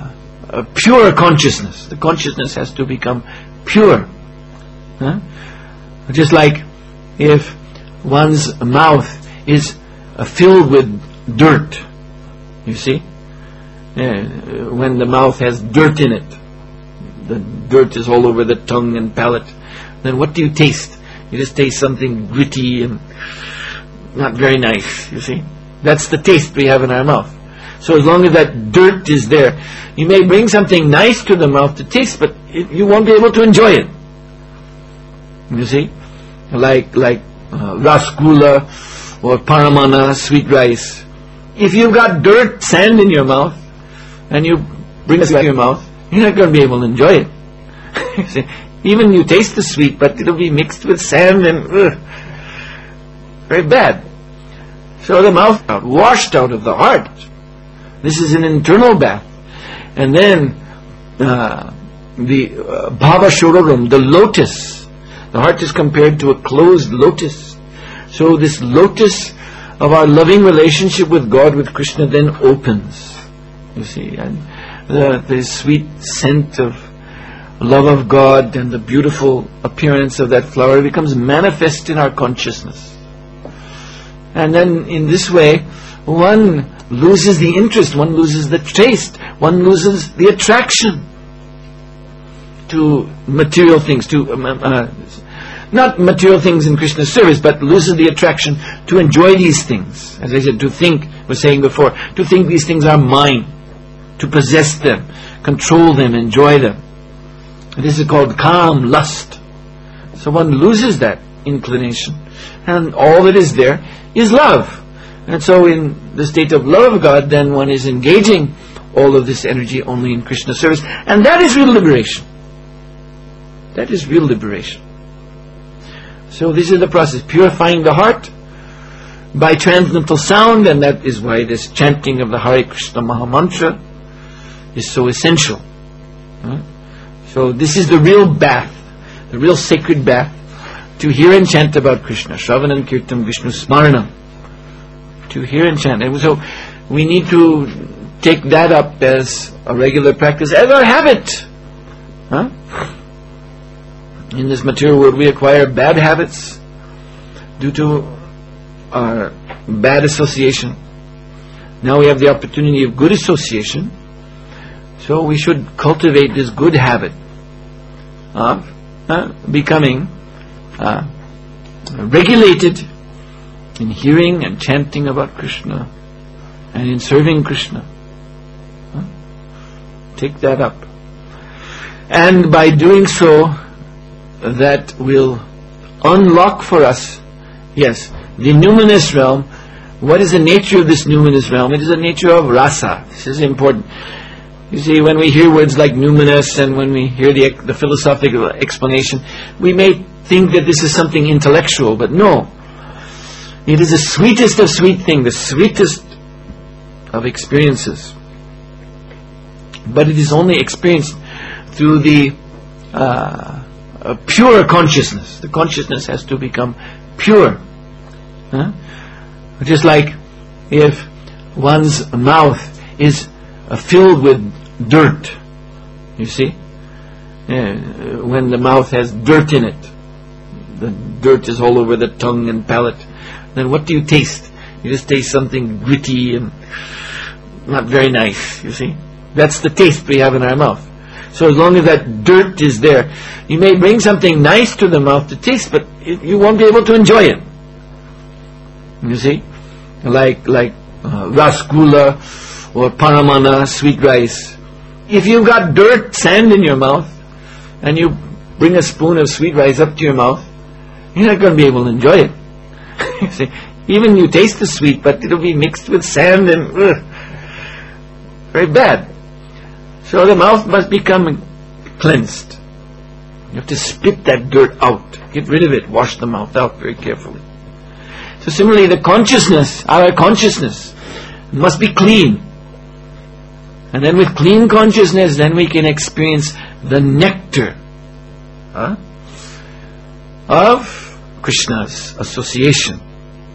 a pure consciousness. The consciousness has to become pure. Huh? Just like if one's mouth is uh, filled with dirt, you see, uh, when the mouth has dirt in it, the dirt is all over the tongue and palate, then what do you taste? You just taste something gritty and not very nice, you see. That's the taste we have in our mouth. So as long as that dirt is there, you may bring something nice to the mouth to taste, but it, you won't be able to enjoy it. You see? Like like uh, rasgula or paramana, sweet rice. If you've got dirt, sand in your mouth, and you bring it to your mouth, you're not going to be able to enjoy it. You see? Even you taste the sweet, but it'll be mixed with sand and ugh, very bad. So the mouth out, washed out of the heart. This is an internal bath. And then uh, the uh, Bhava Shoraram, the lotus. The heart is compared to a closed lotus. So this lotus of our loving relationship with God, with Krishna, then opens. You see, and the, the sweet scent of love of God and the beautiful appearance of that flower becomes manifest in our consciousness. And then in this way, one loses the interest, one loses the taste, one loses the attraction to material things, to um, uh, not material things in Krishna's service, but loses the attraction to enjoy these things. As I said, to think, I was saying before, to think these things are mine, to possess them, control them, enjoy them. This is called calm, lust. So one loses that inclination, and all that is there is love. And so in the state of love of God, then one is engaging all of this energy only in Krishna's service, and that is real liberation. That is real liberation. So this is the process, purifying the heart by transcendental sound, and that is why this chanting of the Hare Krishna Maha Mantra is so essential. Right? So this is the real bath, the real sacred bath, to hear and chant about Krishna. Shravanam Kirtam Vishnu Smaranam. To hear and chant. And so we need to take that up as a regular practice, as our habit. Huh? In this material world we acquire bad habits due to our bad association. Now we have the opportunity of good association. So we should cultivate this good habit of uh, becoming uh, regulated in hearing and chanting about Krishna and in serving Krishna. Huh? Take that up. And by doing so, that will unlock for us, yes, the numinous realm. What is the nature of this numinous realm? It is the nature of rasa. This is important. You see, when we hear words like numinous and when we hear the, the philosophical explanation, we may think that this is something intellectual, but no. It is the sweetest of sweet things, the sweetest of experiences. But it is only experienced through the uh, a pure consciousness. The consciousness has to become pure. Huh? Just like if one's mouth is uh, filled with dirt, you see, uh, when the mouth has dirt in it, the dirt is all over the tongue and palate, then what do you taste? You just taste something gritty and not very nice, you see. That's the taste we have in our mouth. So as long as that dirt is there, you may bring something nice to the mouth to taste, but it, you won't be able to enjoy it. You see? Like like uh, rasgula or paramana, sweet rice. If you've got dirt, sand in your mouth, and you bring a spoon of sweet rice up to your mouth, you're not going to be able to enjoy it. You see? Even you taste the sweet, but it'll be mixed with sand and ugh, very bad. So the mouth must become cleansed. You have to spit that dirt out. Get rid of it. Wash the mouth out very carefully. So similarly, the consciousness, our consciousness, must be clean. And then with clean consciousness, then we can experience the nectar huh, of Krishna's association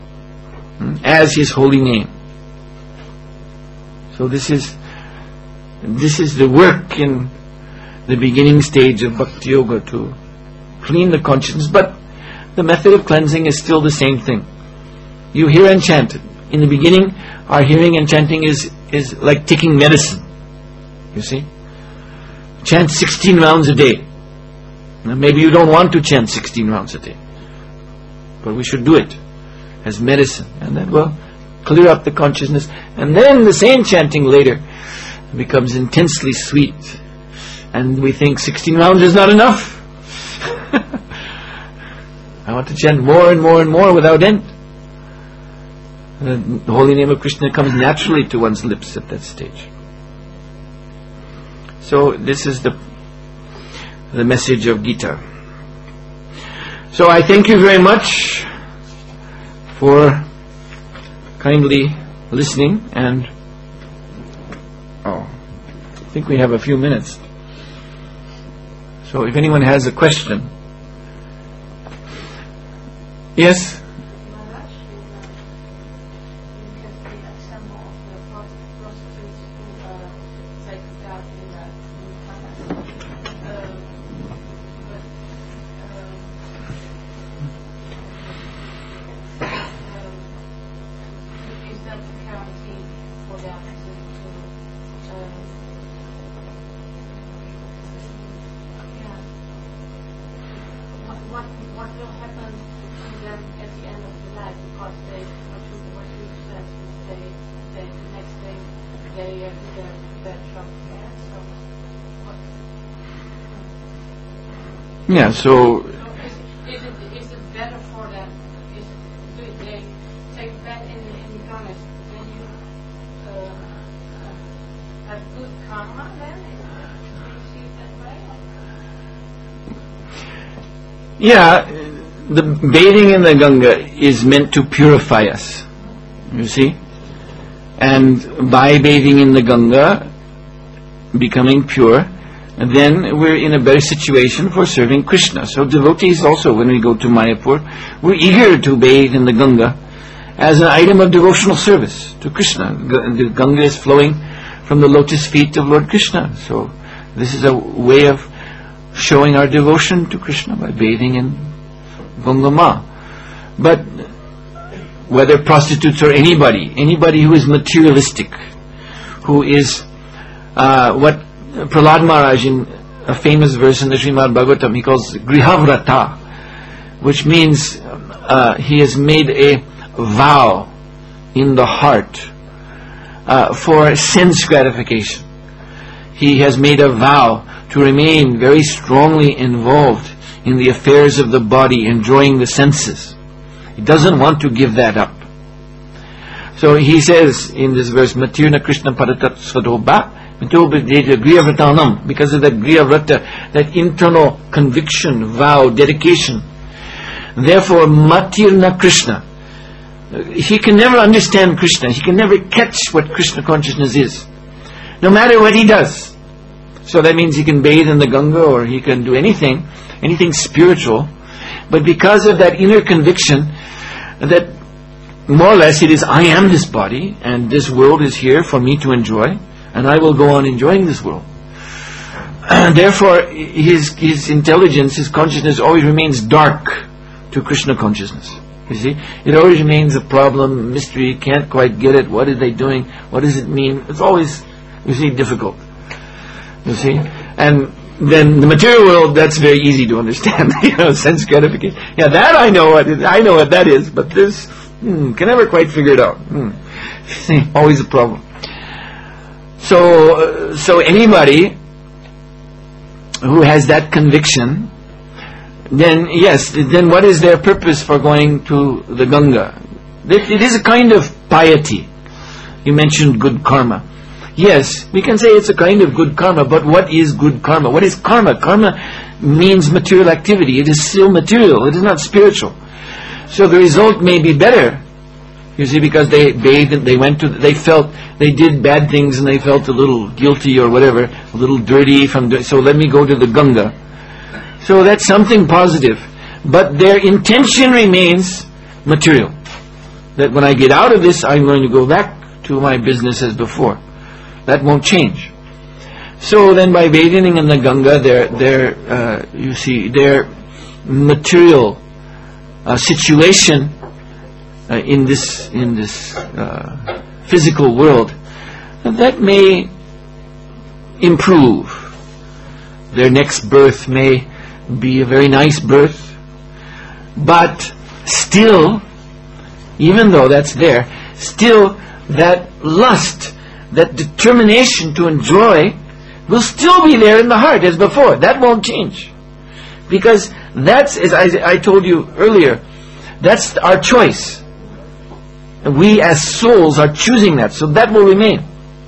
hmm, as His holy name. So this is This is the work in the beginning stage of Bhakti Yoga, to clean the consciousness, but the method of cleansing is still the same thing. You hear and chant. In the beginning, our hearing and chanting is, is like taking medicine. You see? Chant sixteen rounds a day. Now, maybe you don't want to chant sixteen rounds a day, but we should do it as medicine, and that will clear up the consciousness. And then the same chanting later becomes intensely sweet, and we think sixteen rounds is not enough. I want to chant more and more and more without end. The holy name of Krishna comes naturally to one's lips at that stage. So this is the the message of Gita. So I thank you very much for kindly listening, and oh, I think we have a few minutes. So if anyone has a question. Yes? Yeah, so... so is, is, it, is it better for them, is it, do they take back in, in the karma, then you uh, uh, have good karma then? Do you see it that way? Yeah, the bathing in the Ganga is meant to purify us, you see? And by bathing in the Ganga, becoming pure, and then we're in a better situation for serving Krishna. So devotees also, when we go to Mayapur, we're eager to bathe in the Ganga as an item of devotional service to Krishna. The Ganga is flowing from the lotus feet of Lord Krishna. So this is a way of showing our devotion to Krishna by bathing in Ganga Ma. But whether prostitutes or anybody, anybody who is materialistic, who is uh, what Prahlad Maharaj, in a famous verse in the Srimad Bhagavatam, he calls Grihavrata, which means uh, he has made a vow in the heart uh, for sense gratification. He has made a vow to remain very strongly involved in the affairs of the body, enjoying the senses. He doesn't want to give that up. So he says in this verse, Matirna Krishna Paratat Svadoba, because of that Griyavrata, that internal conviction, vow, dedication. Therefore, Matirna Krishna, he can never understand Krishna, he can never catch what Krishna consciousness is, no matter what he does. So that means he can bathe in the Ganga, or he can do anything, anything spiritual, but because of that inner conviction that more or less it is, I am this body, and this world is here for me to enjoy, and I will go on enjoying this world. And therefore, his his intelligence, his consciousness always remains dark to Krishna consciousness. You see, it always remains a problem, mystery. Can't quite get it. What are they doing? What does it mean? It's always, you see, difficult. You see, and then the material world, that's very easy to understand. You know, sense gratification. Yeah, that I know what it, I know what that is, but this hmm, can never quite figure it out. Hmm. See, always a problem. So, uh, so anybody who has that conviction, then yes, then what is their purpose for going to the Ganga? It, it is a kind of piety. You mentioned good karma. Yes, we can say it's a kind of good karma, but what is good karma? What is karma? Karma means material activity. It is still material. It is not spiritual. So the result may be better. You see, because they bathed, and they went to, they felt, they did bad things and they felt a little guilty or whatever, a little dirty from, do- so let me go to the Ganga. So that's something positive. But their intention remains material. That when I get out of this, I'm going to go back to my business as before. That won't change. So then by bathing in the Ganga, their, their, uh, you see, their material uh, situation uh, in this, in this uh, physical world, that may improve. Their next birth may be a very nice birth, but still, even though that's there, still that lust, that determination to enjoy will still be there in the heart as before. That won't change. Because that's, as I, I told you earlier, that's our choice. We as souls are choosing that, so that will remain.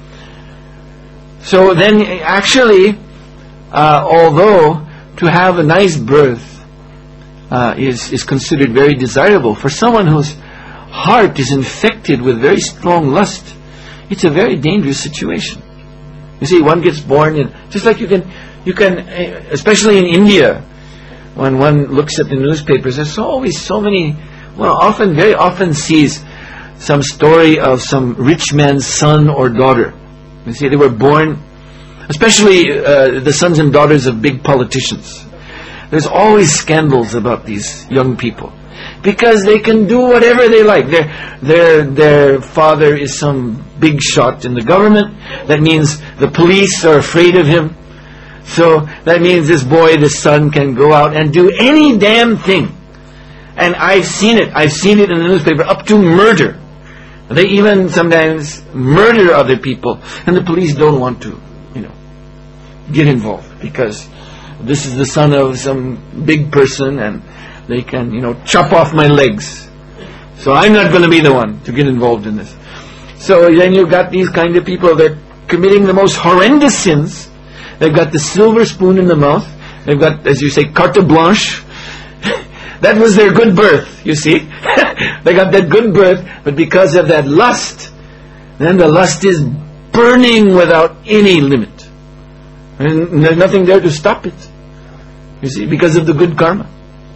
So then actually, uh, although to have a nice birth uh, is, is considered very desirable, for someone whose heart is infected with very strong lust, it's a very dangerous situation. You see, one gets born in, just like you can, you can, especially in India, when one looks at the newspapers, there's always so many, well, often, very often sees some story of some rich man's son or daughter. You see, they were born, especially uh, the sons and daughters of big politicians. There's always scandals about these young people, because they can do whatever they like. Their, their, their father is some big shot in the government. That means the police are afraid of him. So that means this boy, this son, can go out and do any damn thing. And I've seen it. I've seen it in the newspaper, up to murder. They even sometimes murder other people, and the police don't want to, you know, get involved, because this is the son of some big person, and they can, you know, chop off my legs. So I'm not going to be the one to get involved in this. So then you've got these kind of people that are committing the most horrendous sins. They've got the silver spoon in the mouth. They've got, as you say, carte blanche. That was their good birth, you see. They got that good birth, but because of that lust, then the lust is burning without any limit. And there's nothing there to stop it. You see, because of the good karma.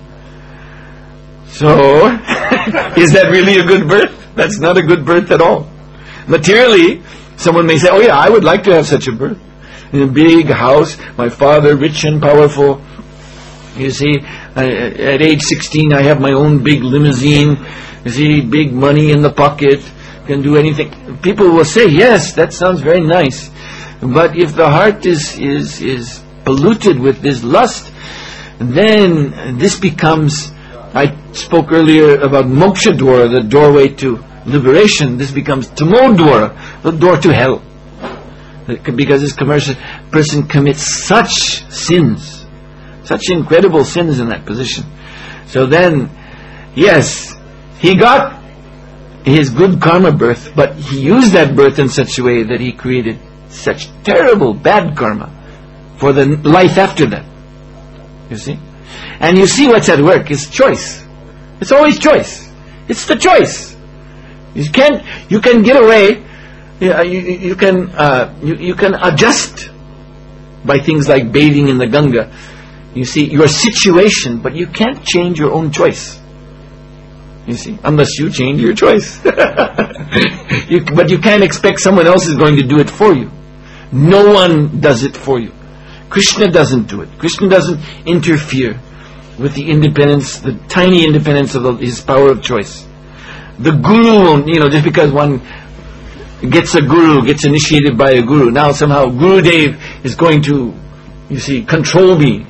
So, is that really a good birth? That's not a good birth at all. Materially, someone may say, oh yeah, I would like to have such a birth. In a big house, my father, rich and powerful. You see, I, at age sixteen, I have my own big limousine. You see, big money in the pocket, can do anything. People will say, yes, that sounds very nice. But if the heart is, is, is polluted with this lust, then this becomes, I spoke earlier about moksha dwara, the doorway to liberation. This becomes tamo dwara, the door to hell. Because this commercial person commits such sins, such incredible sins in that position. So then, yes, he got his good karma birth, but he used that birth in such a way that he created such terrible bad karma for the life after that. You see? And you see what's at work is choice. It's always choice. It's the choice. You can't, you can get away, you, you, you can uh, you, you can adjust by things like bathing in the Ganga. You see, your situation, but you can't change your own choice. You see, unless you change your choice. you, but you can't expect someone else is going to do it for you. No one does it for you. Krishna doesn't do it. Krishna doesn't interfere with the independence, the tiny independence of the, his power of choice. The guru won't, you know, just because one gets a guru, gets initiated by a guru, now somehow Gurudev is going to, you see, control me.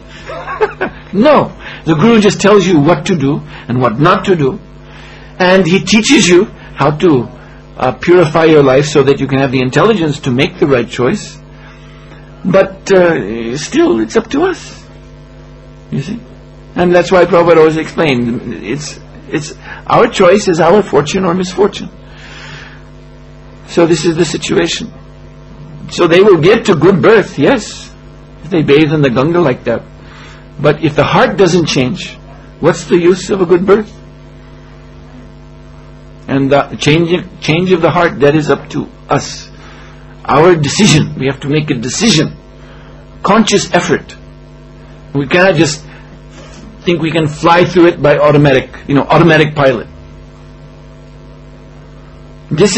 No. The guru just tells you what to do and what not to do, and he teaches you how to uh, purify your life so that you can have the intelligence to make the right choice. But uh, still, it's up to us. You see? And that's why Prabhupada always explained, it's it's our choice is our fortune or misfortune. So this is the situation. So they will get to good birth, yes, if they bathe in the Ganga like that. But if the heart doesn't change, what's the use of a good birth? And the change, change of the heart, that is up to us. Our decision. We have to make a decision. Conscious effort. We cannot just think we can fly through it by automatic, you know, automatic pilot. This is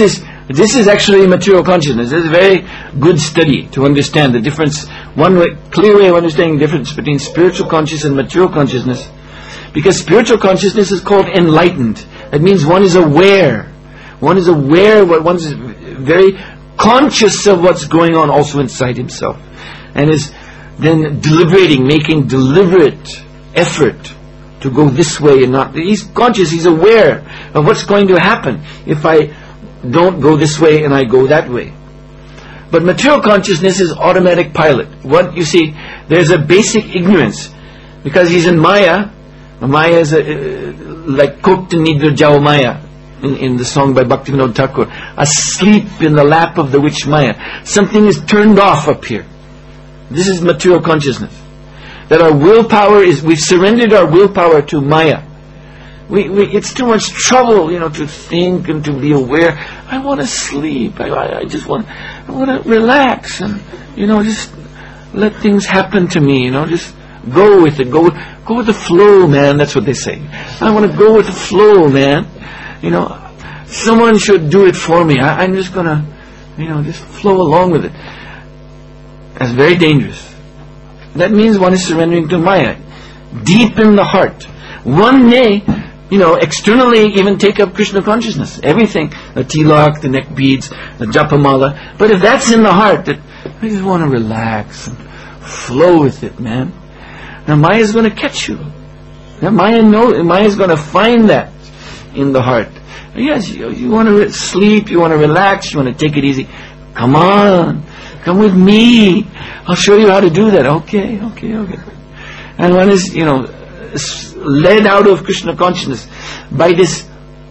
This is actually material consciousness. It's a very good study to understand the difference. One way, clear way of understanding the difference between spiritual consciousness and material consciousness. Because spiritual consciousness is called enlightened. That means one is aware. One is aware, one is very conscious of what's going on also inside himself. And is then deliberating, making deliberate effort to go this way and not. He's conscious, he's aware of what's going to happen if I don't go this way and I go that way. But material consciousness is automatic pilot. What you see, there's a basic ignorance. Because he's in Maya. Maya is a, uh, like Kokta Nidra Jao Maya in, in the song by Bhaktivinoda Thakur. Asleep in the lap of the witch Maya. Something is turned off up here. This is material consciousness. That our willpower is, we've surrendered our willpower to Maya. We, we, it's too much trouble, you know, to think and to be aware. I want to sleep. I, I, I just want, I want to relax and, you know, just let things happen to me. You know, just go with it. Go, go with the flow, man. That's what they say. I want to go with the flow, man. You know, someone should do it for me. I, I'm just gonna, you know, just flow along with it. That's very dangerous. That means one is surrendering to Maya, deep in the heart. One may, you know, externally even take up Krishna consciousness. Everything, the tilak, the neck beads, the japamala. But if that's in the heart, that I just want to relax and flow with it, man. Now Maya is going to catch you. Now Maya know, Maya is going to find that in the heart. Yes, you, you want to re- sleep, you want to relax, you want to take it easy. Come on. Come with me. I'll show you how to do that. Okay, okay, okay. And one is, you know, led out of Krishna consciousness by this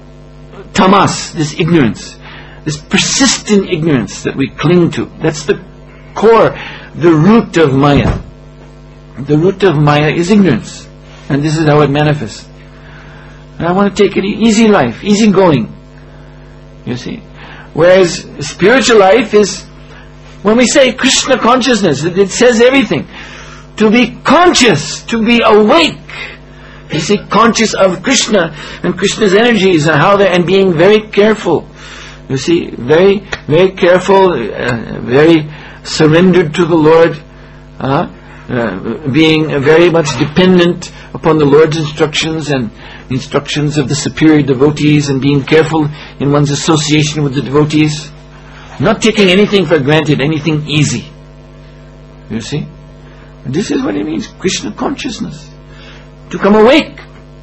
tamas, this ignorance, this persistent ignorance that we cling to. That's the core, the root of Maya. The root of Maya is ignorance. And this is how it manifests. And I want to take it easy life, easy going. You see. Whereas spiritual life is, when we say Krishna consciousness, it, it says everything. To be conscious, to be awake. You see, conscious of Krishna and Krishna's energies and how they and being very careful. You see, very, very careful, uh, very surrendered to the Lord, uh, uh, being very much dependent upon the Lord's instructions and the instructions of the superior devotees, and being careful in one's association with the devotees. Not taking anything for granted, anything easy. You see? And this is what it means, Krishna consciousness. To come awake.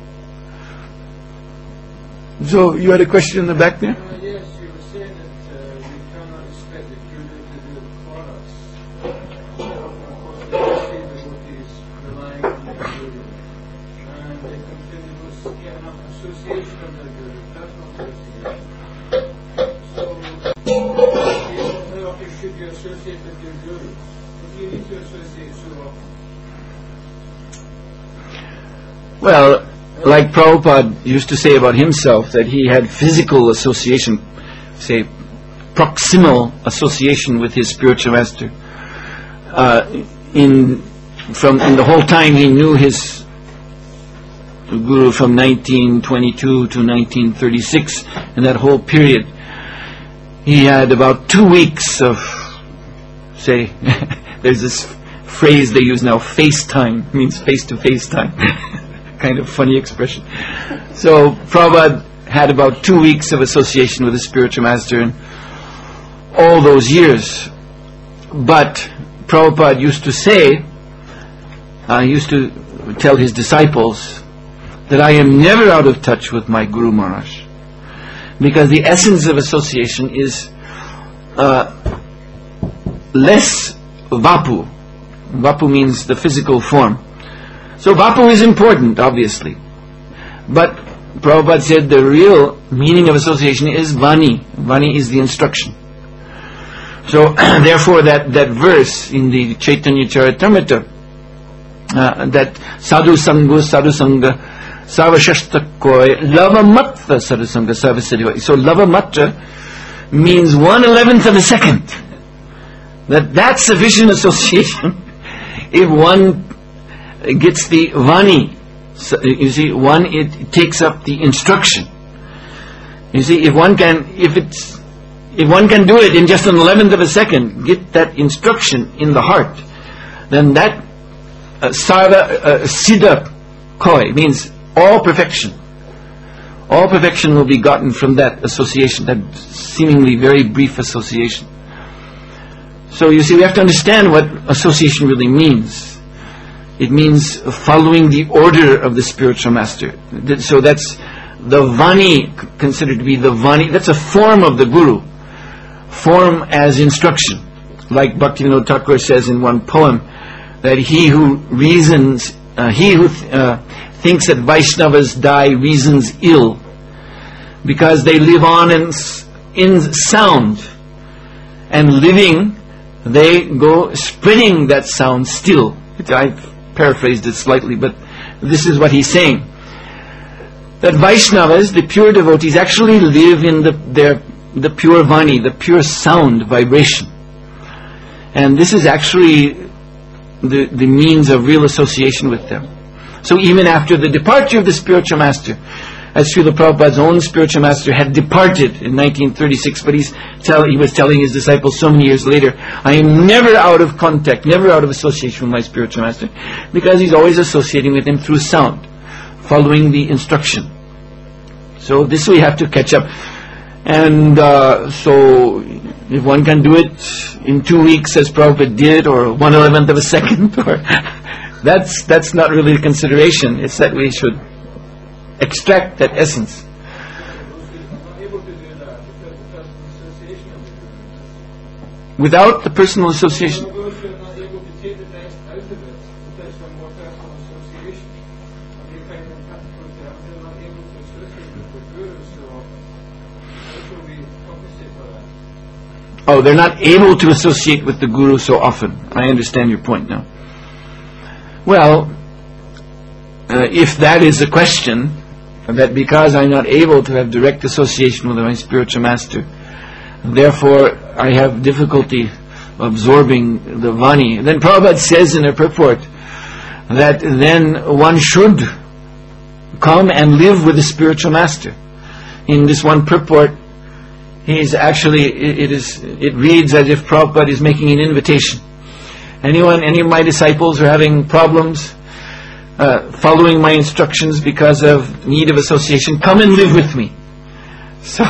So, you had a question in the back there? Uh, yes, you were saying that uh, we cannot expect the Guru to do it for us. So, of course, the devotees relying on the Guru. And they continue getting up association of the Guru, personal association. So, how often should you associate with your Guru? What do you need to associate so often? Well, like Prabhupada used to say about himself, that he had physical association, say, proximal association with his spiritual master. Uh, in from in the whole time he knew his Guru, from nineteen twenty-two to nineteen thirty-six, in that whole period, he had about two weeks of, say, there's this phrase they use now, FaceTime, means face-to-face time. Kind of funny expression. So Prabhupada had about two weeks of association with the spiritual master in all those years. But Prabhupada used to say, uh, he used to tell his disciples, that I am never out of touch with my Guru Maharaj. Because the essence of association is uh, less vapu. Vapu means the physical form. So vapu is important, obviously. But Prabhupada said the real meaning of association is vani. Vani is the instruction. So therefore that, that verse in the Chaitanya Charitamrita, uh, that sadhu sangha, sadhu sangha, savashashtakoi, lava matra sadhu sangha, savasadiva. So lava matra means one eleventh of a second. That that's sufficient association if one gets the vani. So, you see, one, it takes up the instruction. You see, if one can, if it's, if one can do it in just an eleventh of a second, get that instruction in the heart, then that uh, sarva uh, siddha koi means all perfection. All perfection will be gotten from that association, that seemingly very brief association. So you see, we have to understand what association really means. It means following the order of the spiritual master. So that's the Vani, considered to be the Vani. That's a form of the Guru. Form as instruction. Like Bhaktivinoda Thakur says in one poem, that he who reasons, uh, he who th- uh, thinks that Vaishnavas die reasons ill, because they live on in, in sound, and living, they go spreading that sound still. I've paraphrased it slightly, but this is what he's saying. That Vaishnavas, the pure devotees, actually live in the, their, the pure Vani, the pure sound vibration. And this is actually the, the means of real association with them. So even after the departure of the spiritual master, as Srila Prabhupada's own spiritual master had departed in nineteen thirty-six, but he's tell, he was telling his disciples so many years later, I am never out of contact, never out of association with my spiritual master, because he's always associating with him through sound, following the instruction. So this we have to catch up. And uh, so if one can do it in two weeks as Prabhupada did, or one eleventh of a second, or that's that's not really a consideration. It's that we should extract that essence. Without the personal association. Oh, they're not able to associate with the Guru so often. I understand your point now. Well, uh, if that is the question, that because I'm not able to have direct association with my spiritual master, therefore I have difficulty absorbing the Vani, then Prabhupada says in a purport that then one should come and live with the spiritual master. In this one purport, he is actually, it, it is, it reads as if Prabhupada is making an invitation. Anyone, any of my disciples are having problems uh, following my instructions because of need of association, come and live with me. So,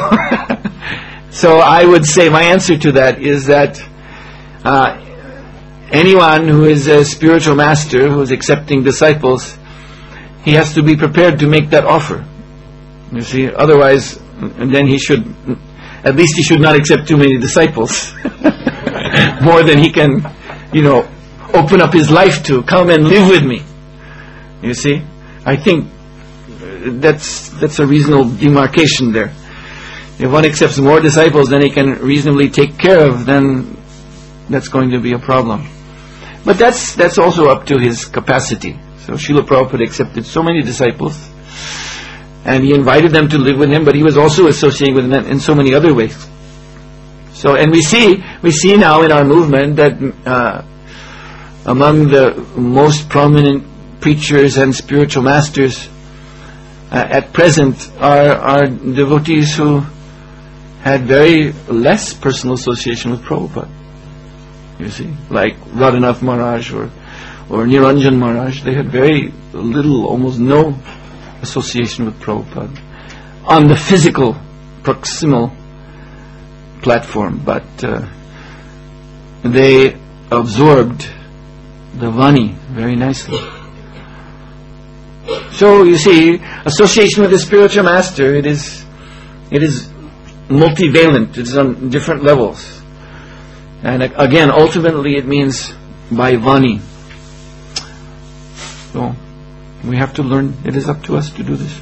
so I would say my answer to that is that uh, anyone who is a spiritual master who is accepting disciples, he has to be prepared to make that offer. You see, otherwise, and then he should, at least he should not accept too many disciples, more than he can, you know, open up his life to. Come and live with me. You see, I think that's that's a reasonable demarcation there. If one accepts more disciples than he can reasonably take care of, then that's going to be a problem. But that's that's also up to his capacity. So Srila Prabhupada accepted so many disciples, and he invited them to live with him, but he was also associating with them in so many other ways. So, and we see we see now in our movement that uh, among the most prominent preachers and spiritual masters uh, at present are, are devotees who had very less personal association with Prabhupada. You see, like Radhanath Maharaj or or Niranjan Maharaj, they had very little, almost no association with Prabhupada on the physical, proximal platform, but uh, they absorbed the Vani very nicely. So you see, association with the spiritual master, it is it is multivalent, it is on different levels. And again, ultimately it means by Vani. So we have to learn, it is up to us to do this.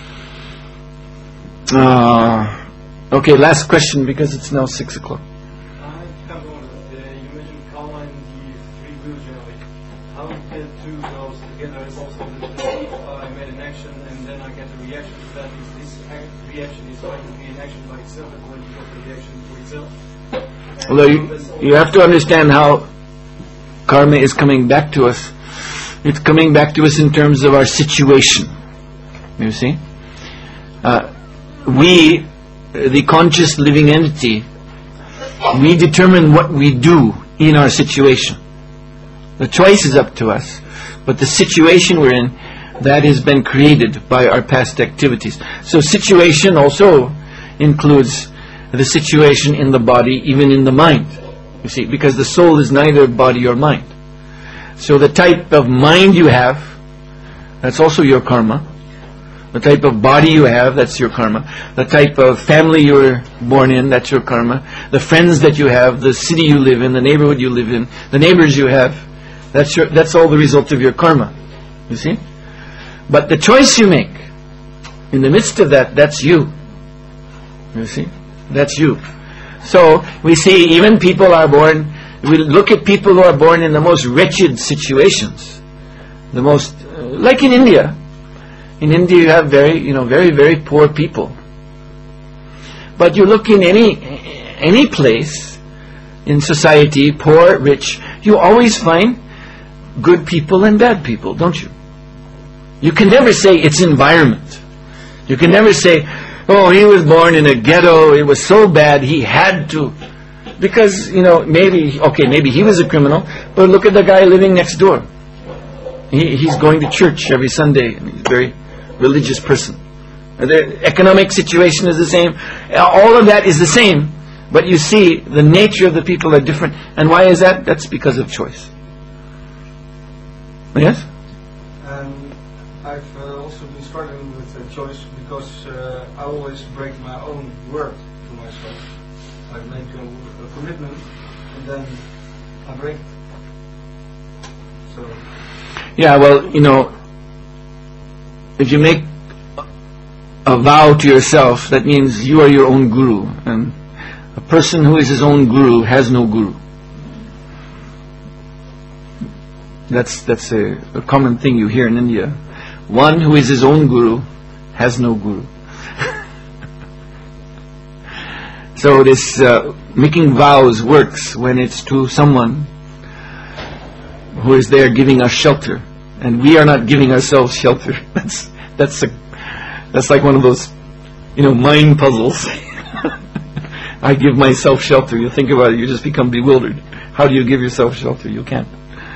Uh, okay, last question, because it's now six o'clock. I have one. Uh, you mentioned karma and the three gurus generally. How can two goes together? It's also that if I made an action and then I get a reaction to that, is this act, reaction is going to be an action by itself and going to get a reaction for itself? And Although you, you have to understand how karma is coming back to us. It's coming back to us in terms of our situation. You see? Uh, we, the conscious living entity, We determine what we do in our situation. The choice is up to us, but the situation we're in, that has been created by our past activities. So situation also includes the situation in the body, even in the mind. You see, because the soul is neither body or mind. So the type of mind you have, that's also your karma. The type of body you have, that's your karma. The type of family you were born in, that's your karma. The friends that you have, the city you live in, the neighborhood you live in, the neighbors you have, that's your, that's all the result of your karma. You see? But the choice you make, in the midst of that, that's you. You see? That's you. So, we see even people are born, we look at people who are born in the most wretched situations. The most, uh, like in India. In India you have very, you know, very, very poor people. But you look in any, any place in society, poor, rich, you always find good people and bad people, don't you? You can never say it's environment. You can never say, oh, he was born in a ghetto, it was so bad, he had to. Because, you know, maybe, okay, maybe he was a criminal, but look at the guy living next door. He, he's going to church every Sunday, and he's a very religious person. The economic situation is the same. All of that is the same, but you see, the nature of the people are different. And why is that? That's because of choice. Yes? And I've uh, also been struggling with uh, choice because uh, I always break my own word to myself. I make a, a commitment and then I break it. So. Yeah, well, you know, if you make a vow to yourself, that means you are your own guru. And a person who is his own guru has no guru. That's that's a, a common thing you hear in India. One who is his own guru has no guru. So this uh, making vows works when it's to someone who is there giving us shelter, and we are not giving ourselves shelter. That's that's a, that's like one of those, you know, mind puzzles. I give myself shelter. You think about it, you just become bewildered. How do you give yourself shelter? You can't.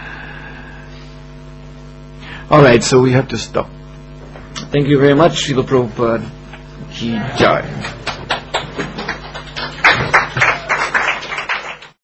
All right, so we have to stop. Thank you very much, Srila Prabhupada Ki Jai.